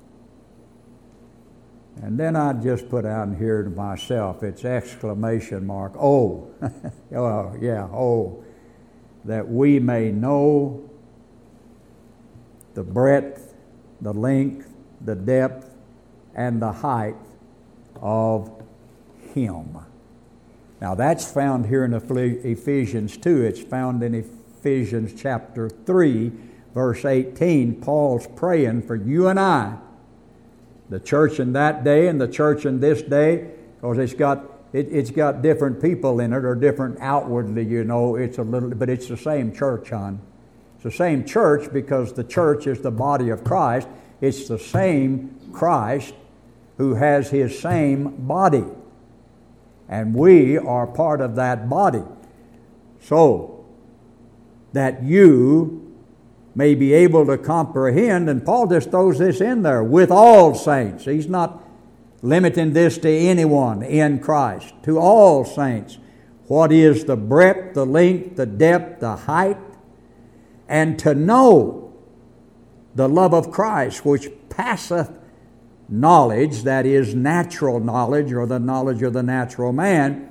And then I just put down here to myself, it's exclamation mark, oh, oh yeah, oh, that we may know the breadth, the length, the depth, and the height of Him. Now that's found here in Ephesians two. It's found in Ephesians chapter three, verse eighteen. Paul's praying for you and I, the church in that day and the church in this day, because it's got it, it's got different people in it, or different outwardly, you know. It's a little, but it's the same church, hon. It's the same church because the church is the body of Christ. It's the same Christ who has His same body. And we are part of that body. So that you may be able to comprehend, and Paul just throws this in there, with all saints. He's not limiting this to anyone in Christ. To all saints. What is the breadth, the length, the depth, the height, and to know the love of Christ, which passeth knowledge, that is natural knowledge, or the knowledge of the natural man.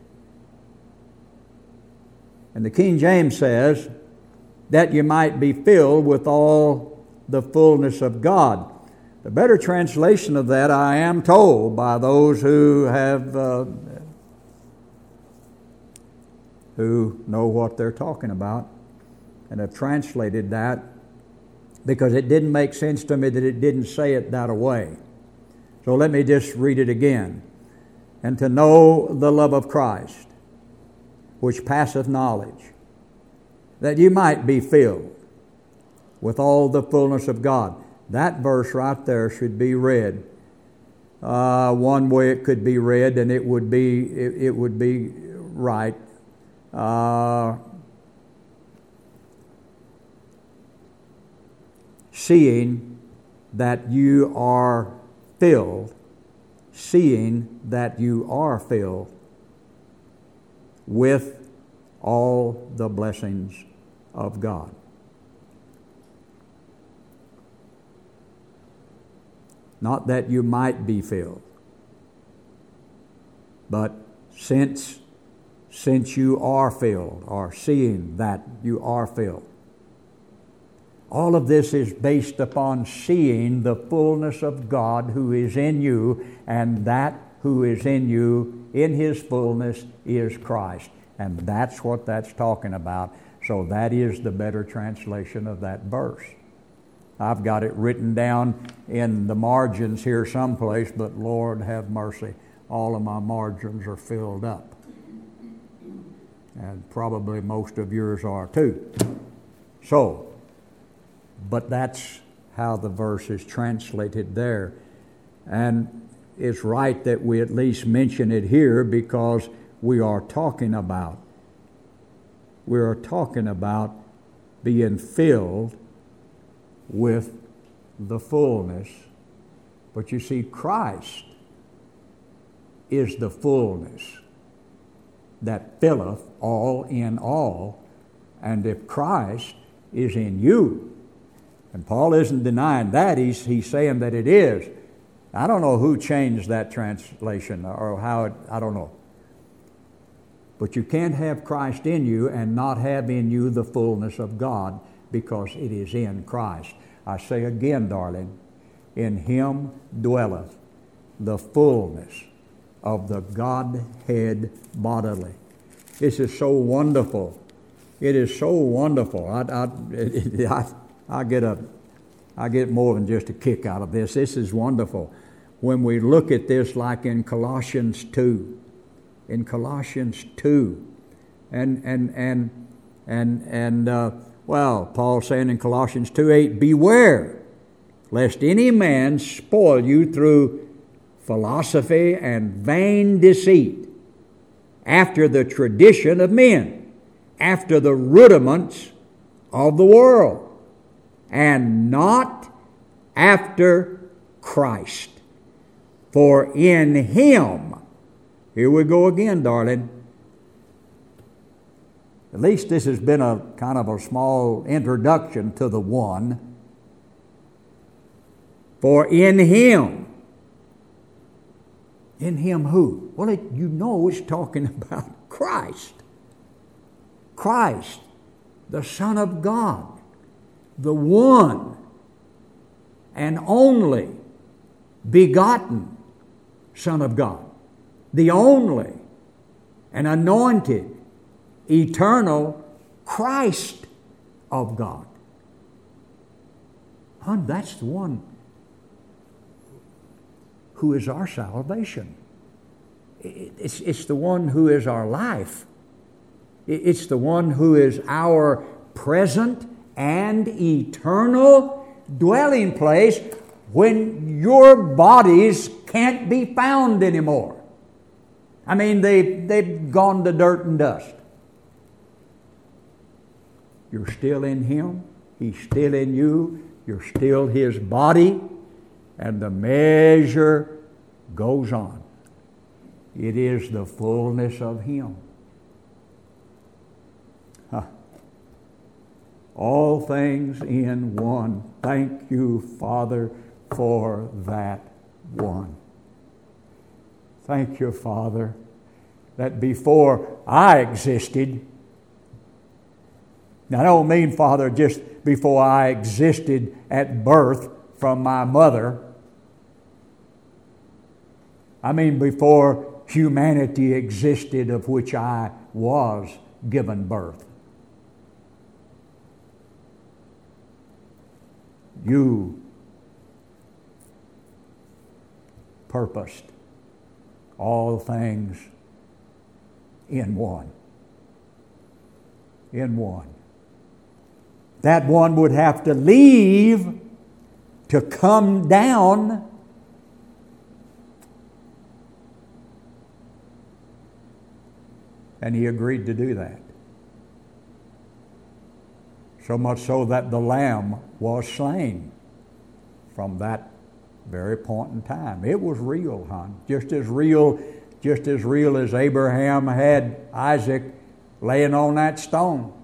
And the King James says, that you might be filled with all the fullness of God. The better translation of that, I am told by those who have uh, who know what they're talking about, and have translated that, because it didn't make sense to me that it didn't say it that way. So let me just read it again. And to know the love of Christ, which passeth knowledge, that you might be filled with all the fullness of God. That verse right there should be read. Uh, one way it could be read, and it would be it, it would be right. Uh, seeing that you are filled, seeing that you are filled with all the blessings of God. Not that you might be filled, but since since you are filled, or seeing that you are filled. All of this is based upon seeing the fullness of God who is in you, and that who is in you in His fullness is Christ. And that's what that's talking about. So that is the better translation of that verse. I've got it written down in the margins here someplace, but Lord have mercy, all of my margins are filled up. And probably most of yours are too. So, but that's how the verse is translated there. And it's right that we at least mention it here, because we are talking about, we are talking about being filled with the fullness. But you see, Christ is the fullness that filleth all in all. And if Christ is in you, and Paul isn't denying that, he's, he's saying that it is. I don't know who changed that translation, or how it, I don't know. But you can't have Christ in you and not have in you the fullness of God, because it is in Christ. I say again, darling, in Him dwelleth the fullness of the Godhead bodily. This is so wonderful. It is so wonderful. I, I, it, I, I get a, I get more than just a kick out of this. This is wonderful. When we look at this, like in Colossians two, in Colossians two, and and and and and uh, well, Paul saying in Colossians two eight, beware lest any man spoil you through philosophy and vain deceit, after the tradition of men, after the rudiments of the world, and not after Christ. For in Him, here we go again, darling. At least this has been a kind of a small introduction to the one. For in Him, in Him who? Well, it, you know it's talking about Christ. Christ, the Son of God, the one and only begotten Son of God, the only and anointed, eternal Christ of God. Hon, that's the one who is our salvation. It's, it's the one who is our life. It's the one who is our present and eternal dwelling place when your bodies can't be found anymore. I mean, they, they've gone to dirt and dust. You're still in Him. He's still in you. You're still His body. And the measure goes on. It is the fullness of Him. Huh. All things in one. Thank you, Father, for that one. Thank you, Father, that before I existed, now I don't mean, Father, just before I existed at birth from my mother. I mean before humanity existed, of which I was given birth. You purposed all things in one. In one. That one would have to leave to come down and He agreed to do that. So much so that the Lamb was slain from that very point in time. It was real, hon. Just as real, just as real as Abraham had Isaac laying on that stone.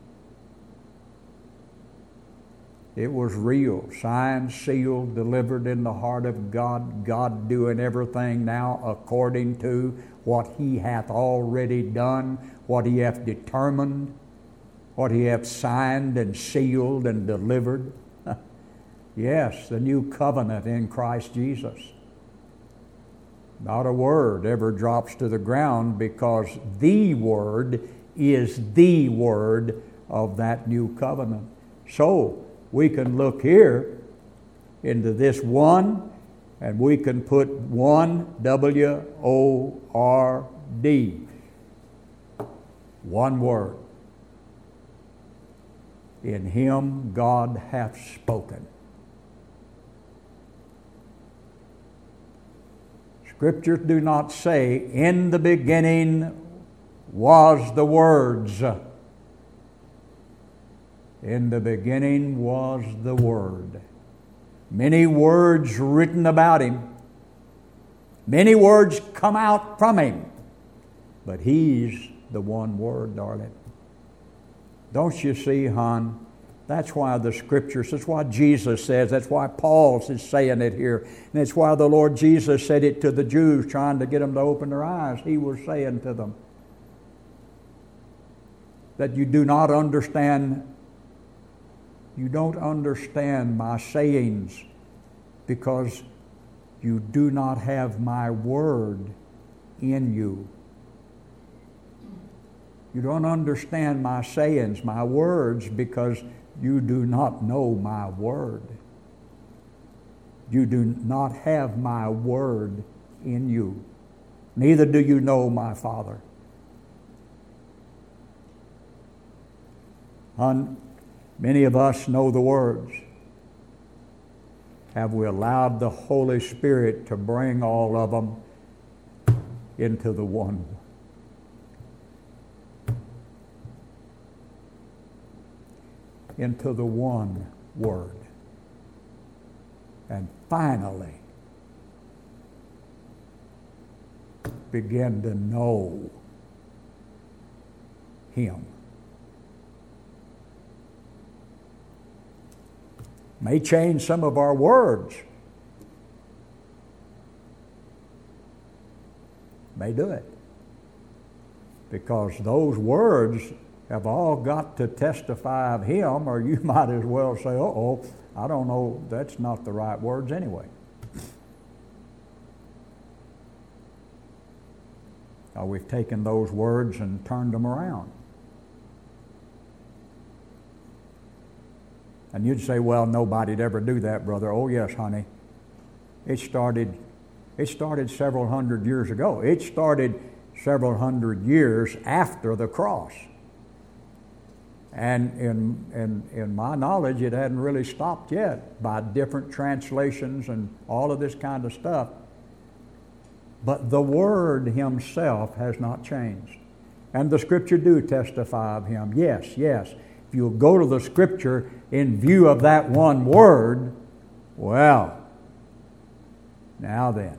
It was real, signed, sealed, delivered in the heart of God, God doing everything now according to what He hath already done, what He hath determined, what He hath signed and sealed and delivered. Yes, the new covenant in Christ Jesus. Not a word ever drops to the ground, because the Word is the Word of that new covenant. So, we can look here into this one, and we can put one, W O R D. One word. In Him God hath spoken. Scriptures do not say, in the beginning was the words. In the beginning was the Word. Many words written about Him. Many words come out from Him. But He's the one word, darling. Don't you see, hon? That's why the Scriptures, that's why Jesus says, that's why Paul is saying it here. And that's why the Lord Jesus said it to the Jews, trying to get them to open their eyes. He was saying to them that you do not understand You don't understand my sayings because you do not have my word in you. You don't understand my sayings, my words, because you do not know my word. You do not have my word in you. Neither do you know my Father. Un- many of us know the words. Have we allowed the Holy Spirit to bring all of them into the one? Into the one word. And finally, begin to know Him. May change some of our words. May do it. Because those words have all got to testify of Him, or you might as well say, uh-oh, I don't know, that's not the right words anyway. Or we've taken those words and turned them around. And you'd say, well, nobody'd ever do that, brother. Oh, yes, honey. It started, it started several hundred years ago. It started several hundred years after the cross. And in, in, in my knowledge, it hadn't really stopped yet by different translations and all of this kind of stuff. But the Word Himself has not changed. And the Scripture do testify of Him. Yes, yes. If you'll go to the Scripture in view of that one word, well, now then,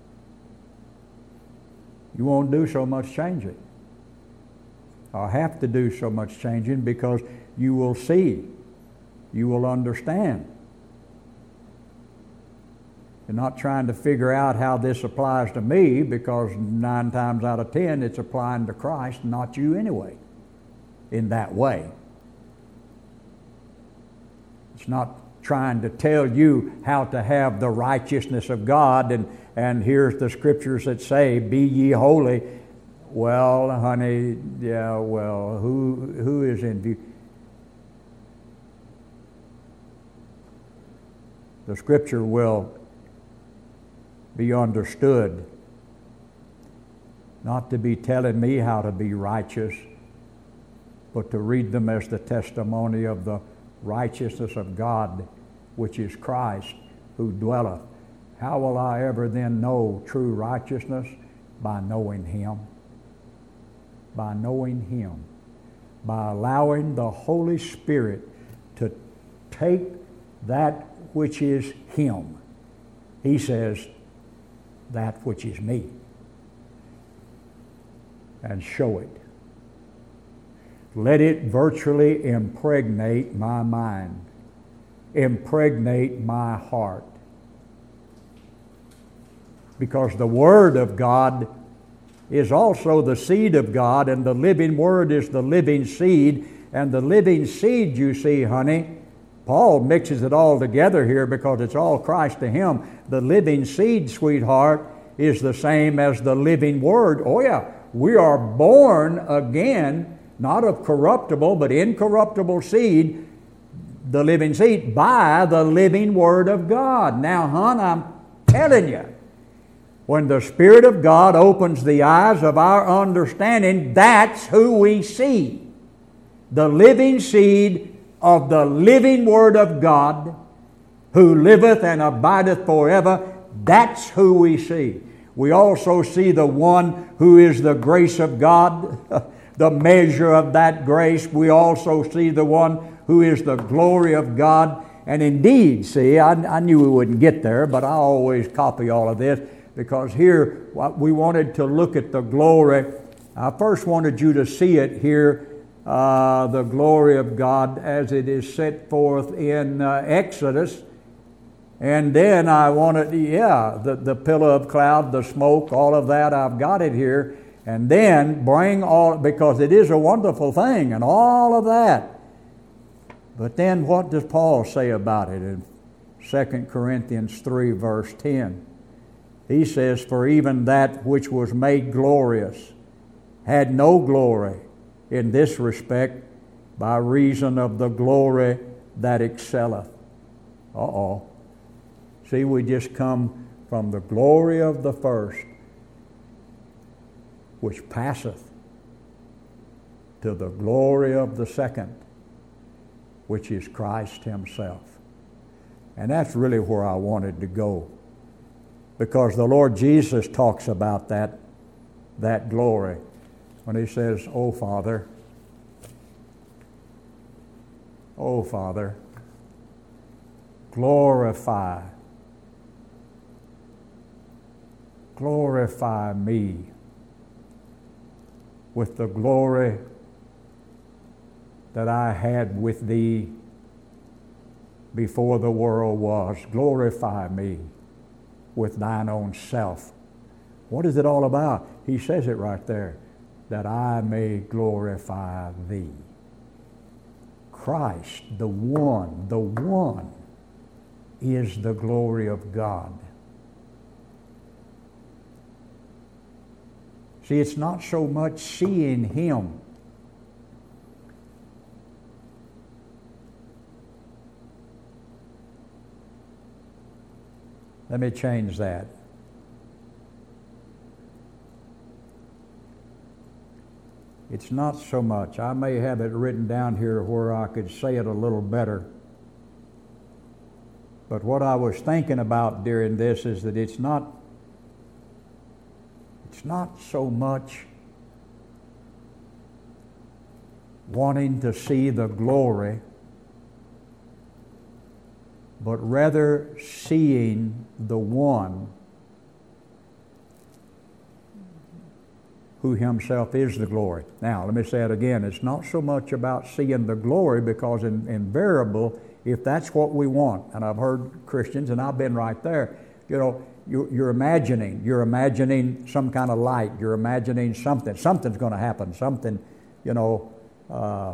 you won't do so much changing. Or have to do so much changing, because you will see, you will understand. You're not trying to figure out how this applies to me, because nine times out of ten it's applying to Christ, not you anyway, in that way. It's not trying to tell you how to have the righteousness of God, and, and here's the scriptures that say, be ye holy. Well, honey, yeah, well, who who is in view? The scripture will be understood not to be telling me how to be righteous, but to read them as the testimony of the righteousness of God, which is Christ, who dwelleth. How will I ever then know true righteousness? By knowing Him. By knowing Him. By allowing the Holy Spirit to take that which is Him. He says, that which is me, and show it. Let it virtually impregnate my mind, impregnate my heart. Because the Word of God is also the seed of God, and the living Word is the living seed. And the living seed, you see, honey, Paul mixes it all together here because it's all Christ to him. The living seed, sweetheart, is the same as the living Word. Oh yeah, we are born again, not of corruptible, but incorruptible seed, the living seed, by the living Word of God. Now, hon, I'm telling you, when the Spirit of God opens the eyes of our understanding, that's who we see. The living seed of the living Word of God, who liveth and abideth forever. That's who we see. We also see the one who is the grace of God, the measure of that grace. We also see the one who is the glory of God. And indeed, see, I, I knew we wouldn't get there, but I always copy all of this, because here we wanted to look at the glory. I first wanted you to see it here, uh, the glory of God as it is set forth in uh, Exodus. And then I wanted, yeah, the, the pillar of cloud, the smoke, all of that, I've got it here. And then bring all, because it is a wonderful thing and all of that. But then what does Paul say about it in Second Corinthians three, verse ten? He says, for even that which was made glorious had no glory in this respect by reason of the glory that excelleth. Uh-oh. See, we just come from the glory of the first, which passeth, to the glory of the second, which is Christ himself. And that's really where I wanted to go, because the Lord Jesus talks about that, that glory when he says, "Oh Father, oh Father, glorify, glorify me with the glory that I had with thee before the world was. Glorify me with thine own self." What is it all about? He says it right there, that I may glorify thee. Christ, the one, the one is the glory of God. See, it's not so much seeing him. Let me change that. It's not so much. I may have it written down here where I could say it a little better. But what I was thinking about during this is that it's not it's not so much wanting to see the glory, but rather seeing the one who himself is the glory. Now, let me say it again. It's not so much about seeing the glory, because in, invariable, if that's what we want, and I've heard Christians, and I've been right there, you know, you, you're imagining, you're imagining some kind of light, you're imagining something, something's going to happen, something, you know, uh,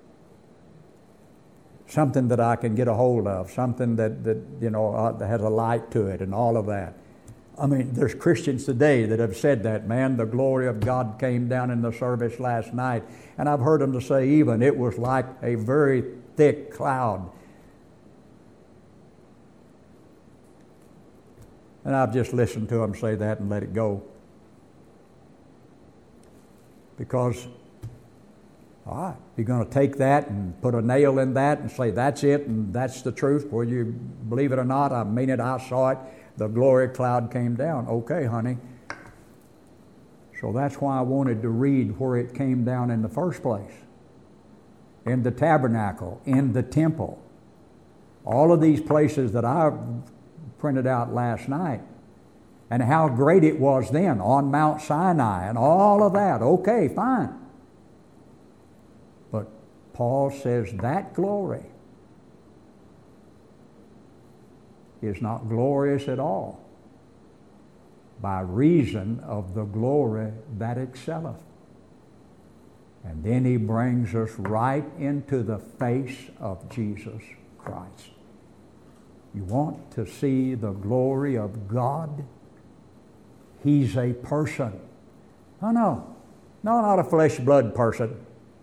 something that I can get a hold of, something that, that you know, uh, that has a light to it and all of that. I mean, there's Christians today that have said that, man, the glory of God came down in the service last night. And I've heard them to say even it was like a very thick cloud. And I've just listened to them say that and let it go. Because, all right, you're going to take that and put a nail in that and say that's it and that's the truth, whether you believe it or not, I mean it, I saw it. The glory cloud came down. Okay, honey. So that's why I wanted to read where it came down in the first place. In the tabernacle, in the temple. All of these places that I printed out last night. And how great it was then on Mount Sinai and all of that. Okay, fine. But Paul says that glory is not glorious at all by reason of the glory that excelleth. And then he brings us right into the face of Jesus Christ. You want to see the glory of God? He's a person. Oh no, no, not a flesh blood person,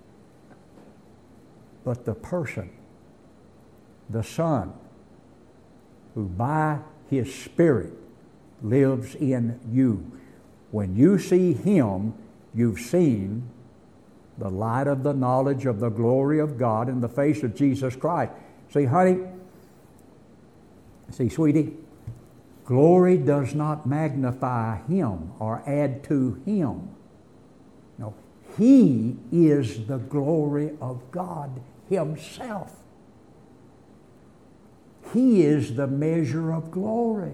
but the person, the Son, who by his Spirit lives in you. When you see him, you've seen the light of the knowledge of the glory of God in the face of Jesus Christ. See, honey, see, sweetie, glory does not magnify him or add to him. No, he is the glory of God himself. He is the measure of glory.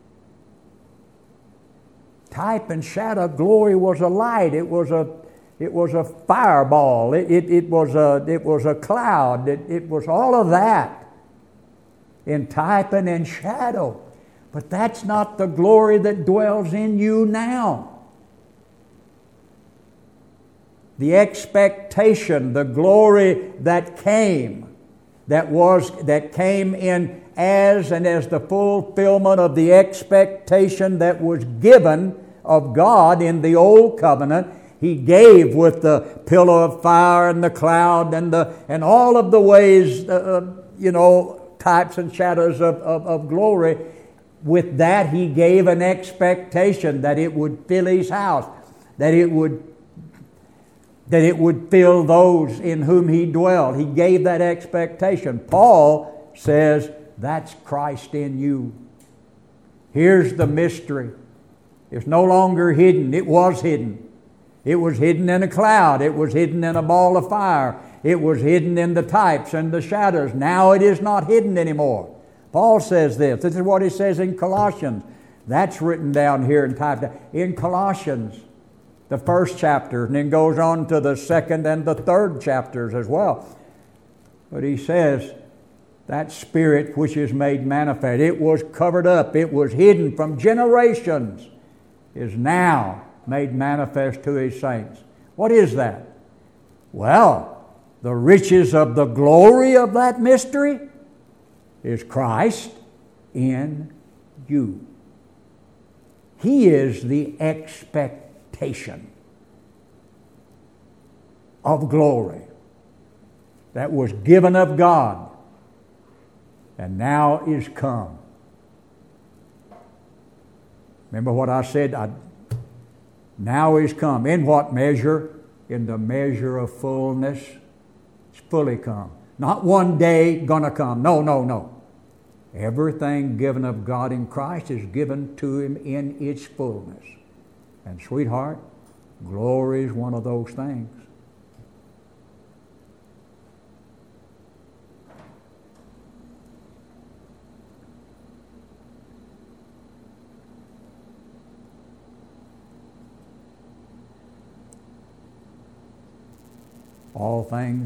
Type and shadow, glory was a light. It was a, it was a fireball. It, it, it was a, it was a cloud. It, it was all of that in type and in shadow. But that's not the glory that dwells in you now. The expectation, the glory that came, that was that came in as and as the fulfillment of the expectation that was given of God in the old covenant. He gave with the pillar of fire and the cloud and the and all of the ways, uh, you know, types and shadows of, of, of glory. With that, He gave an expectation that it would fill His house, that it would that it would fill those in whom He dwelled. He gave that expectation. Paul says, that's Christ in you. Here's the mystery. It's no longer hidden. It was hidden. It was hidden in a cloud. It was hidden in a ball of fire. It was hidden in the types and the shadows. Now it is not hidden anymore. Paul says this. This is what he says in Colossians. That's written down here and typed down. In Colossians, the first chapter, and then goes on to the second and the third chapters as well. But he says, that Spirit which is made manifest, it was covered up, it was hidden from generations, is now made manifest to His saints. What is that? Well, the riches of the glory of that mystery is Christ in you. He is the expectation of glory that was given of God and now is come. Remember what I said? I, now is come. In what measure? In the measure of fullness. It's fully come. Not one day gonna come. No, no, no. Everything given of God in Christ is given to Him in its fullness. And sweetheart, glory is one of those things. All things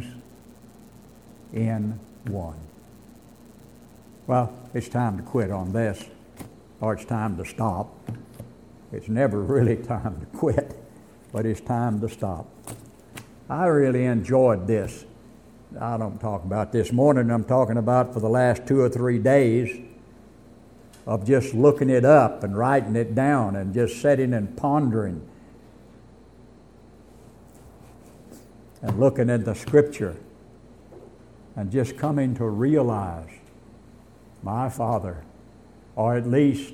in one. Well, it's time to quit on this, or it's time to stop. It's never really time to quit, but it's time to stop. I really enjoyed this. I don't talk about this morning. I'm talking about for the last two or three days of just looking it up and writing it down and just sitting and pondering and looking at the Scripture and just coming to realize my Father, or at least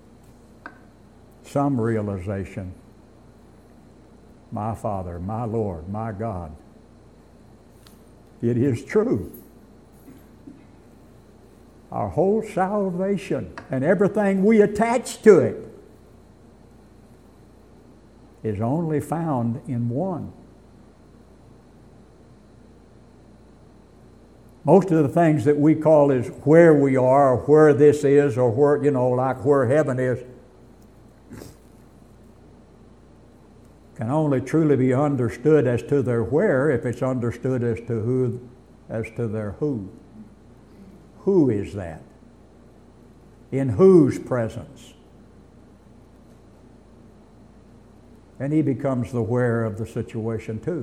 some realization, my Father, my Lord, my God. It is true. Our whole salvation and everything we attach to it is only found in one. Most of the things that we call is where we are, or where this is, or where, you know, like where heaven is, can only truly be understood as to their where if it's understood as to who, as to their who. Who is that? In whose presence? And He becomes the where of the situation too.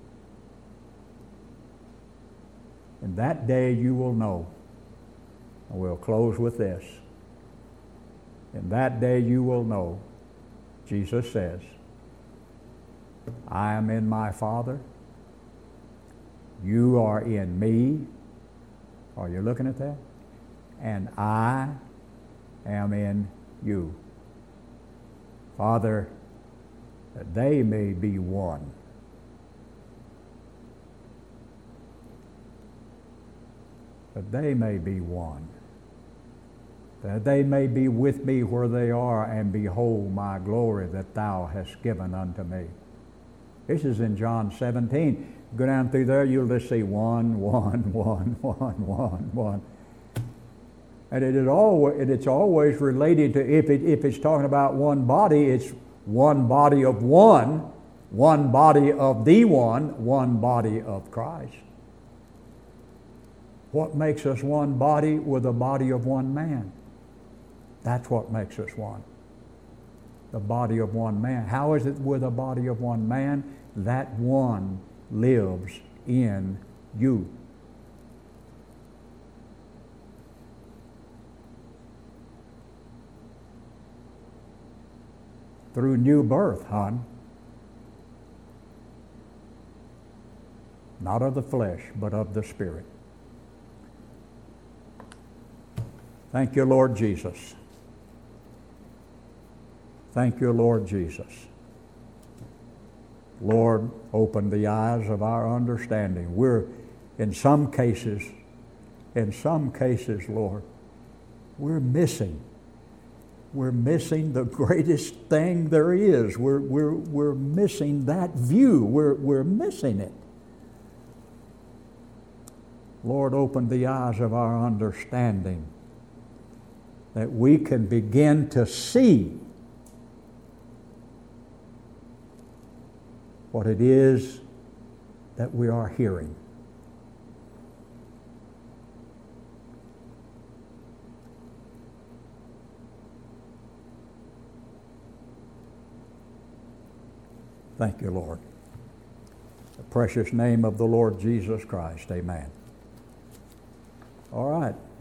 And that day you will know. And we'll close with this. In that day you will know, Jesus says, I am in my Father. You are in me. Are you looking at that? And I am in you. Father, that they may be one. That they may be one. That they may be with me where they are, and behold my glory that thou hast given unto me. This is in John seventeen. Go down through there, you'll just see one, one, one, one, one, one. And it is always, and it's always related to, if it, if it's talking about one body, it's one body of one, one body of the one, one body of Christ. What makes us one body with a body of one man? That's what makes us one. The body of one man. How is it with a body of one man? That one lives in you. through new birth, hon. Not of the flesh, but of the Spirit. Thank you, Lord Jesus. Thank you, Lord Jesus. Lord, open the eyes of our understanding. We're, in some cases, in some cases, Lord, we're missing. We're missing the greatest thing there is. We're, we're, we're missing that view. We're, we're missing it. Lord, open the eyes of our understanding that we can begin to see what it is that we are hearing. Thank you, Lord. In the precious name of the Lord Jesus Christ, amen. All right.